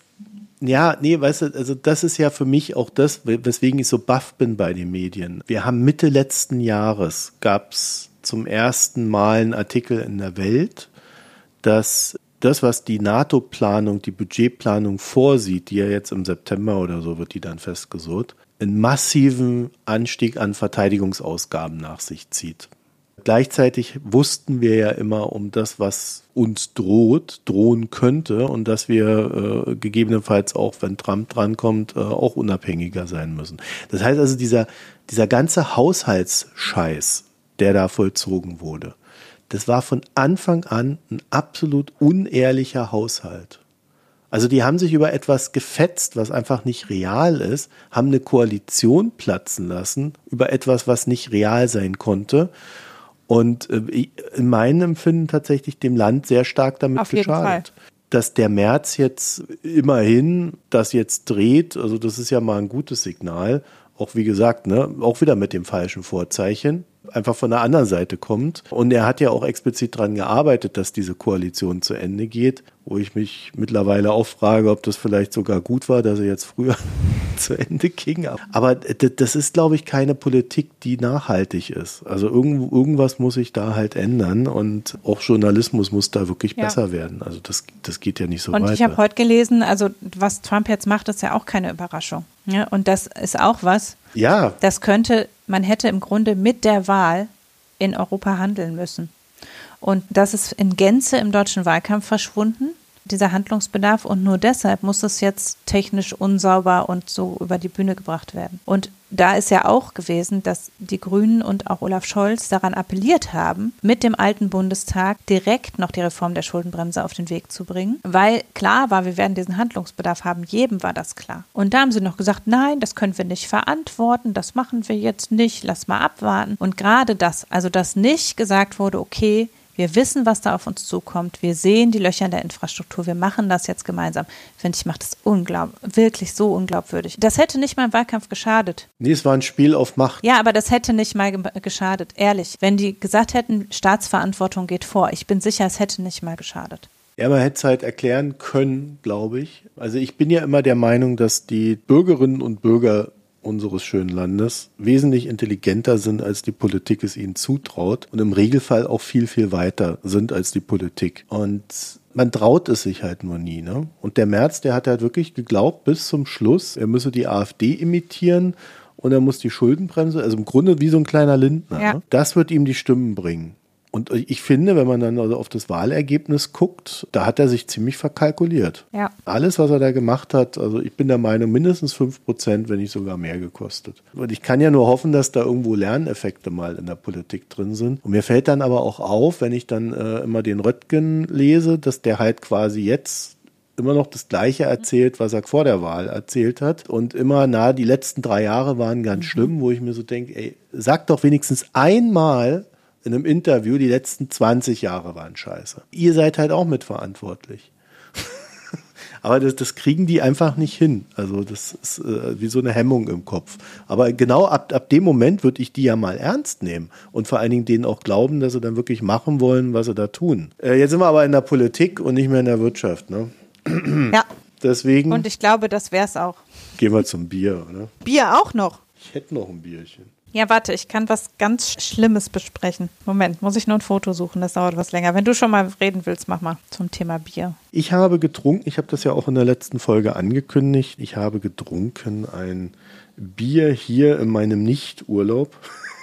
also das ist ja für mich auch das, weswegen ich so baff bin bei den Medien. Wir haben Mitte letzten Jahres, gab es zum ersten Mal einen Artikel in der Welt, dass das, was die NATO-Planung, die Budgetplanung vorsieht, die ja jetzt im September oder so wird die dann festgesucht, einen massiven Anstieg an Verteidigungsausgaben nach sich zieht. Gleichzeitig wussten wir ja immer um das, was uns drohen könnte und dass wir gegebenenfalls auch, wenn Trump drankommt, auch unabhängiger sein müssen. Das heißt also, dieser ganze Haushaltsscheiß, der da vollzogen wurde, das war von Anfang an ein absolut unehrlicher Haushalt. Also die haben sich über etwas gefetzt, was einfach nicht real ist, haben eine Koalition platzen lassen über etwas, was nicht real sein konnte. Und in meinem Empfinden tatsächlich dem Land sehr stark damit auf jeden geschadet. Fall. Dass der Merz jetzt immerhin das jetzt dreht, also das ist ja mal ein gutes Signal. Auch wie gesagt, ne, auch wieder mit dem falschen Vorzeichen, einfach von der anderen Seite kommt. Und er hat ja auch explizit daran gearbeitet, dass diese Koalition zu Ende geht, wo ich mich mittlerweile auch frage, ob das vielleicht sogar gut war, dass er jetzt früher zu Ende ging. Aber das ist, glaube ich, keine Politik, die nachhaltig ist. Also irgendwas muss sich da halt ändern und auch Journalismus muss da wirklich besser werden. Also das geht ja nicht so weiter. Und ich habe heute gelesen, also was Trump jetzt macht, ist ja auch keine Überraschung. Ja, und das ist auch was, man hätte im Grunde mit der Wahl in Europa handeln müssen. Und das ist in Gänze im deutschen Wahlkampf verschwunden, dieser Handlungsbedarf. Und nur deshalb muss es jetzt technisch unsauber und so über die Bühne gebracht werden. Und da ist ja auch gewesen, dass die Grünen und auch Olaf Scholz daran appelliert haben, mit dem alten Bundestag direkt noch die Reform der Schuldenbremse auf den Weg zu bringen. Weil klar war, wir werden diesen Handlungsbedarf haben. Jedem war das klar. Und da haben sie noch gesagt, nein, das können wir nicht verantworten, das machen wir jetzt nicht, lass mal abwarten. Und gerade das, also dass nicht gesagt wurde, okay, wir wissen, was da auf uns zukommt. Wir sehen die Löcher in der Infrastruktur. Wir machen das jetzt gemeinsam. Finde ich, macht das wirklich so unglaubwürdig. Das hätte nicht mal im Wahlkampf geschadet. Nee, es war ein Spiel auf Macht. Ja, aber das hätte nicht mal geschadet. Ehrlich. Wenn die gesagt hätten, Staatsverantwortung geht vor. Ich bin sicher, es hätte nicht mal geschadet. Ja, man hätte es halt erklären können, glaube ich. Also ich bin ja immer der Meinung, dass die Bürgerinnen und Bürger unseres schönen Landes wesentlich intelligenter sind, als die Politik es ihnen zutraut und im Regelfall auch viel, viel weiter sind als die Politik. Und man traut es sich halt nur nie, ne? Und der Merz, der hat halt wirklich geglaubt bis zum Schluss, er müsse die AfD imitieren und er muss die Schuldenbremse, also im Grunde wie so ein kleiner Lindner, ja. Ne? Das wird ihm die Stimmen bringen. Und ich finde, wenn man dann also auf das Wahlergebnis guckt, da hat er sich ziemlich verkalkuliert. Ja. Alles, was er da gemacht hat, also ich bin der Meinung, mindestens 5%, wenn nicht sogar mehr gekostet. Und ich kann ja nur hoffen, dass da irgendwo Lerneffekte mal in der Politik drin sind. Und mir fällt dann aber auch auf, wenn ich dann immer den Röttgen lese, dass der halt quasi jetzt immer noch das Gleiche erzählt, was er vor der Wahl erzählt hat. Und immer, die letzten 3 Jahre waren ganz schlimm, wo ich mir so denke, ey, sag doch wenigstens einmal in einem Interview, die letzten 20 Jahre waren scheiße. Ihr seid halt auch mitverantwortlich. Aber das kriegen die einfach nicht hin. Also das ist wie so eine Hemmung im Kopf. Aber genau ab dem Moment würde ich die ja mal ernst nehmen und vor allen Dingen denen auch glauben, dass sie dann wirklich machen wollen, was sie da tun. Jetzt sind wir aber in der Politik und nicht mehr in der Wirtschaft. Ne? Ja. Deswegen. Und ich glaube, das wäre es auch. Gehen wir zum Bier, oder? Bier auch noch? Ich hätte noch ein Bierchen. Ja, warte, ich kann was ganz Schlimmes besprechen. Moment, muss ich nur ein Foto suchen, das dauert was länger. Wenn du schon mal reden willst, mach mal zum Thema Bier. Ich habe getrunken, ich habe das ja auch in der letzten Folge angekündigt, ich habe getrunken ein Bier hier in meinem Nicht-Urlaub.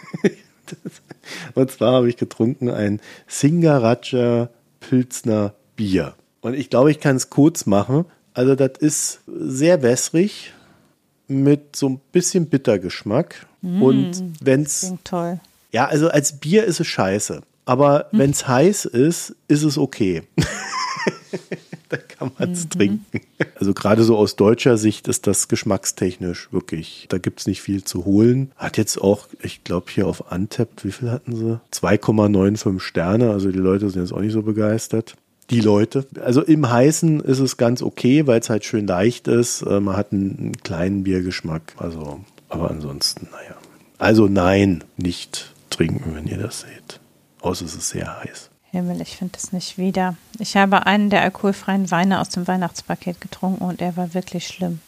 Und zwar habe ich getrunken ein Singaraja Pilsner Bier. Und ich glaube, ich kann es kurz machen. Also das ist sehr wässrig mit so ein bisschen Bittergeschmack. Und wenn's klingt toll. Ja, also als Bier ist es scheiße. Aber wenn es heiß ist, ist es okay. Da kann man es trinken. Also gerade so aus deutscher Sicht ist das geschmackstechnisch wirklich, da gibt es nicht viel zu holen. Hat jetzt auch, ich glaube hier auf Untappd, wie viel hatten sie? 2,95 Sterne, also die Leute sind jetzt auch nicht so begeistert. Die Leute. Also im Heißen ist es ganz okay, weil es halt schön leicht ist. Man hat einen kleinen Biergeschmack. Also, aber ansonsten, naja. Also nein, nicht trinken, wenn ihr das seht. Außer es ist sehr heiß. Himmel, ich finde es nicht wieder. Ich habe einen der alkoholfreien Weine aus dem Weihnachtspaket getrunken und er war wirklich schlimm.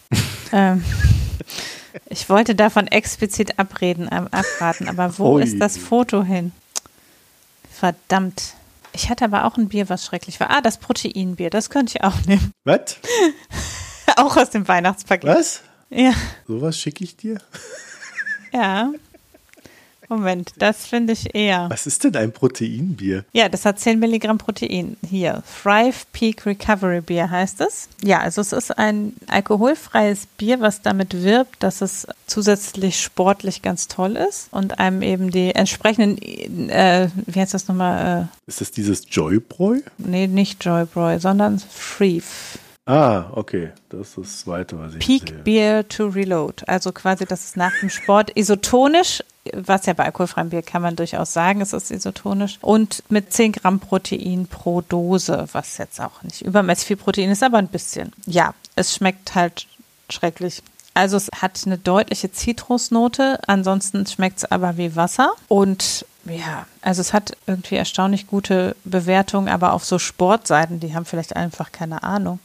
Ich wollte davon explizit abraten, aber wo ist das Foto hin? Verdammt. Ich hatte aber auch ein Bier, was schrecklich war. Das Proteinbier, das könnte ich auch nehmen. Was? Auch aus dem Weihnachtspaket. Was? Ja. Sowas schicke ich dir? Ja. Moment, das finde ich eher. Was ist denn ein Proteinbier? Ja, das hat 10 Milligramm Protein. Hier, Thrive Peak Recovery Beer heißt es. Ja, also es ist ein alkoholfreies Bier, was damit wirbt, dass es zusätzlich sportlich ganz toll ist und einem eben die entsprechenden, wie heißt das nochmal? Ist das dieses Joybräu? Nee, nicht Joybräu, sondern Thrive. Ah, okay. Das ist das Zweite, was ich Peak sehe. Beer to Reload. Also quasi, das ist nach dem Sport isotonisch, was ja bei alkoholfreiem Bier kann man durchaus sagen, es ist isotonisch. Und mit 10 Gramm Protein pro Dose, was jetzt auch nicht übermäßig viel Protein ist, aber ein bisschen. Ja, es schmeckt halt schrecklich. Also es hat eine deutliche Zitrusnote, ansonsten schmeckt es aber wie Wasser. Und ja, also es hat irgendwie erstaunlich gute Bewertungen, aber auf so Sportseiten, die haben vielleicht einfach keine Ahnung.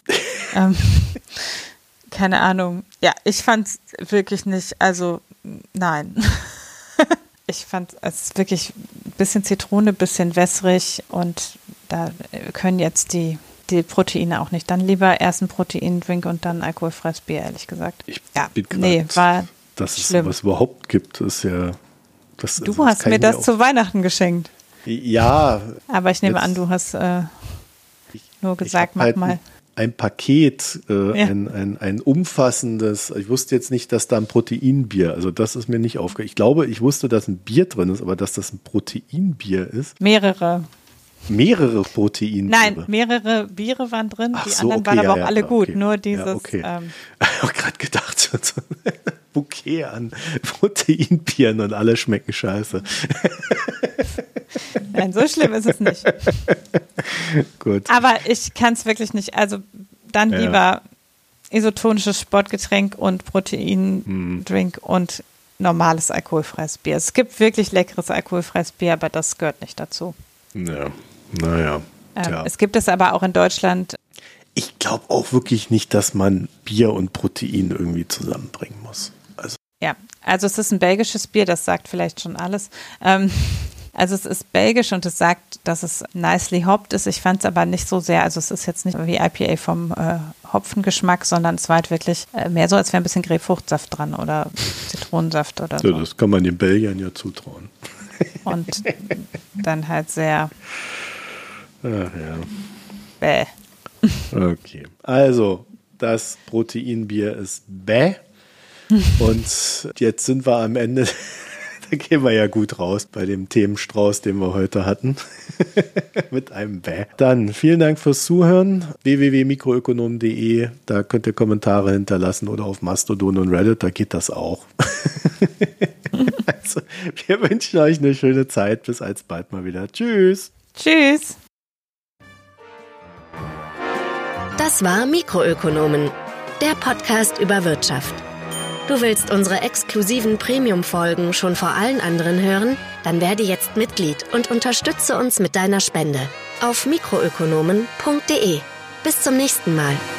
Keine Ahnung. Ja, ich fand es wirklich nicht, also nein. Ich fand es wirklich ein bisschen Zitrone, ein bisschen wässrig und da können jetzt die Proteine auch nicht. Dann lieber erst ein Proteindrink und dann alkoholfreies Bier, ehrlich gesagt. Ich ja, bin grad, nee, war dass es schlimm. sowas überhaupt gibt, ist ja... Du hast mir das zu Weihnachten geschenkt. Ja. Aber ich nehme an, du hast nur gesagt, mach halt mal. Ein Paket, ein umfassendes, ich wusste jetzt nicht, dass da ein Proteinbier, also das ist mir nicht aufgefallen. Ich glaube, ich wusste, dass ein Bier drin ist, aber dass das ein Proteinbier ist. Mehrere Proteinbiere? Nein, mehrere Biere waren drin, Ach die so, anderen okay, waren aber ja, auch alle gut, okay. nur dieses... Ja, okay. Ich habe gerade gedacht, so ein Bouquet an Proteinbieren und alle schmecken scheiße. Nein, so schlimm ist es nicht. Gut. Aber ich kann es wirklich nicht, also dann lieber isotonisches Sportgetränk und Proteindrink und normales alkoholfreies Bier. Es gibt wirklich leckeres alkoholfreies Bier, aber das gehört nicht dazu. Ja, naja. Es gibt es aber auch in Deutschland. Ich glaube auch wirklich nicht, dass man Bier und Protein irgendwie zusammenbringen muss. Also es ist ein belgisches Bier, das sagt vielleicht schon alles. Also es ist belgisch und es sagt, dass es nicely hopped ist. Ich fand es aber nicht so sehr, also es ist jetzt nicht wie IPA vom Hopfengeschmack, sondern es war halt wirklich mehr so, als wäre ein bisschen Grapefruchtsaft dran oder Zitronensaft oder so. Ja, das kann man den Belgiern ja zutrauen. Und dann halt sehr Ach ja. bäh. Okay, also das Proteinbier ist bäh. Und jetzt sind wir am Ende, da gehen wir ja gut raus bei dem Themenstrauß, den wir heute hatten, mit einem Bäh. Dann vielen Dank fürs Zuhören, www.mikroökonom.de, da könnt ihr Kommentare hinterlassen oder auf Mastodon und Reddit, da geht das auch. Also, wir wünschen euch eine schöne Zeit, bis alsbald mal wieder. Tschüss. Tschüss. Das war Mikroökonomen, der Podcast über Wirtschaft. Du willst unsere exklusiven Premium-Folgen schon vor allen anderen hören? Dann werde jetzt Mitglied und unterstütze uns mit deiner Spende auf mikroökonomen.de. Bis zum nächsten Mal.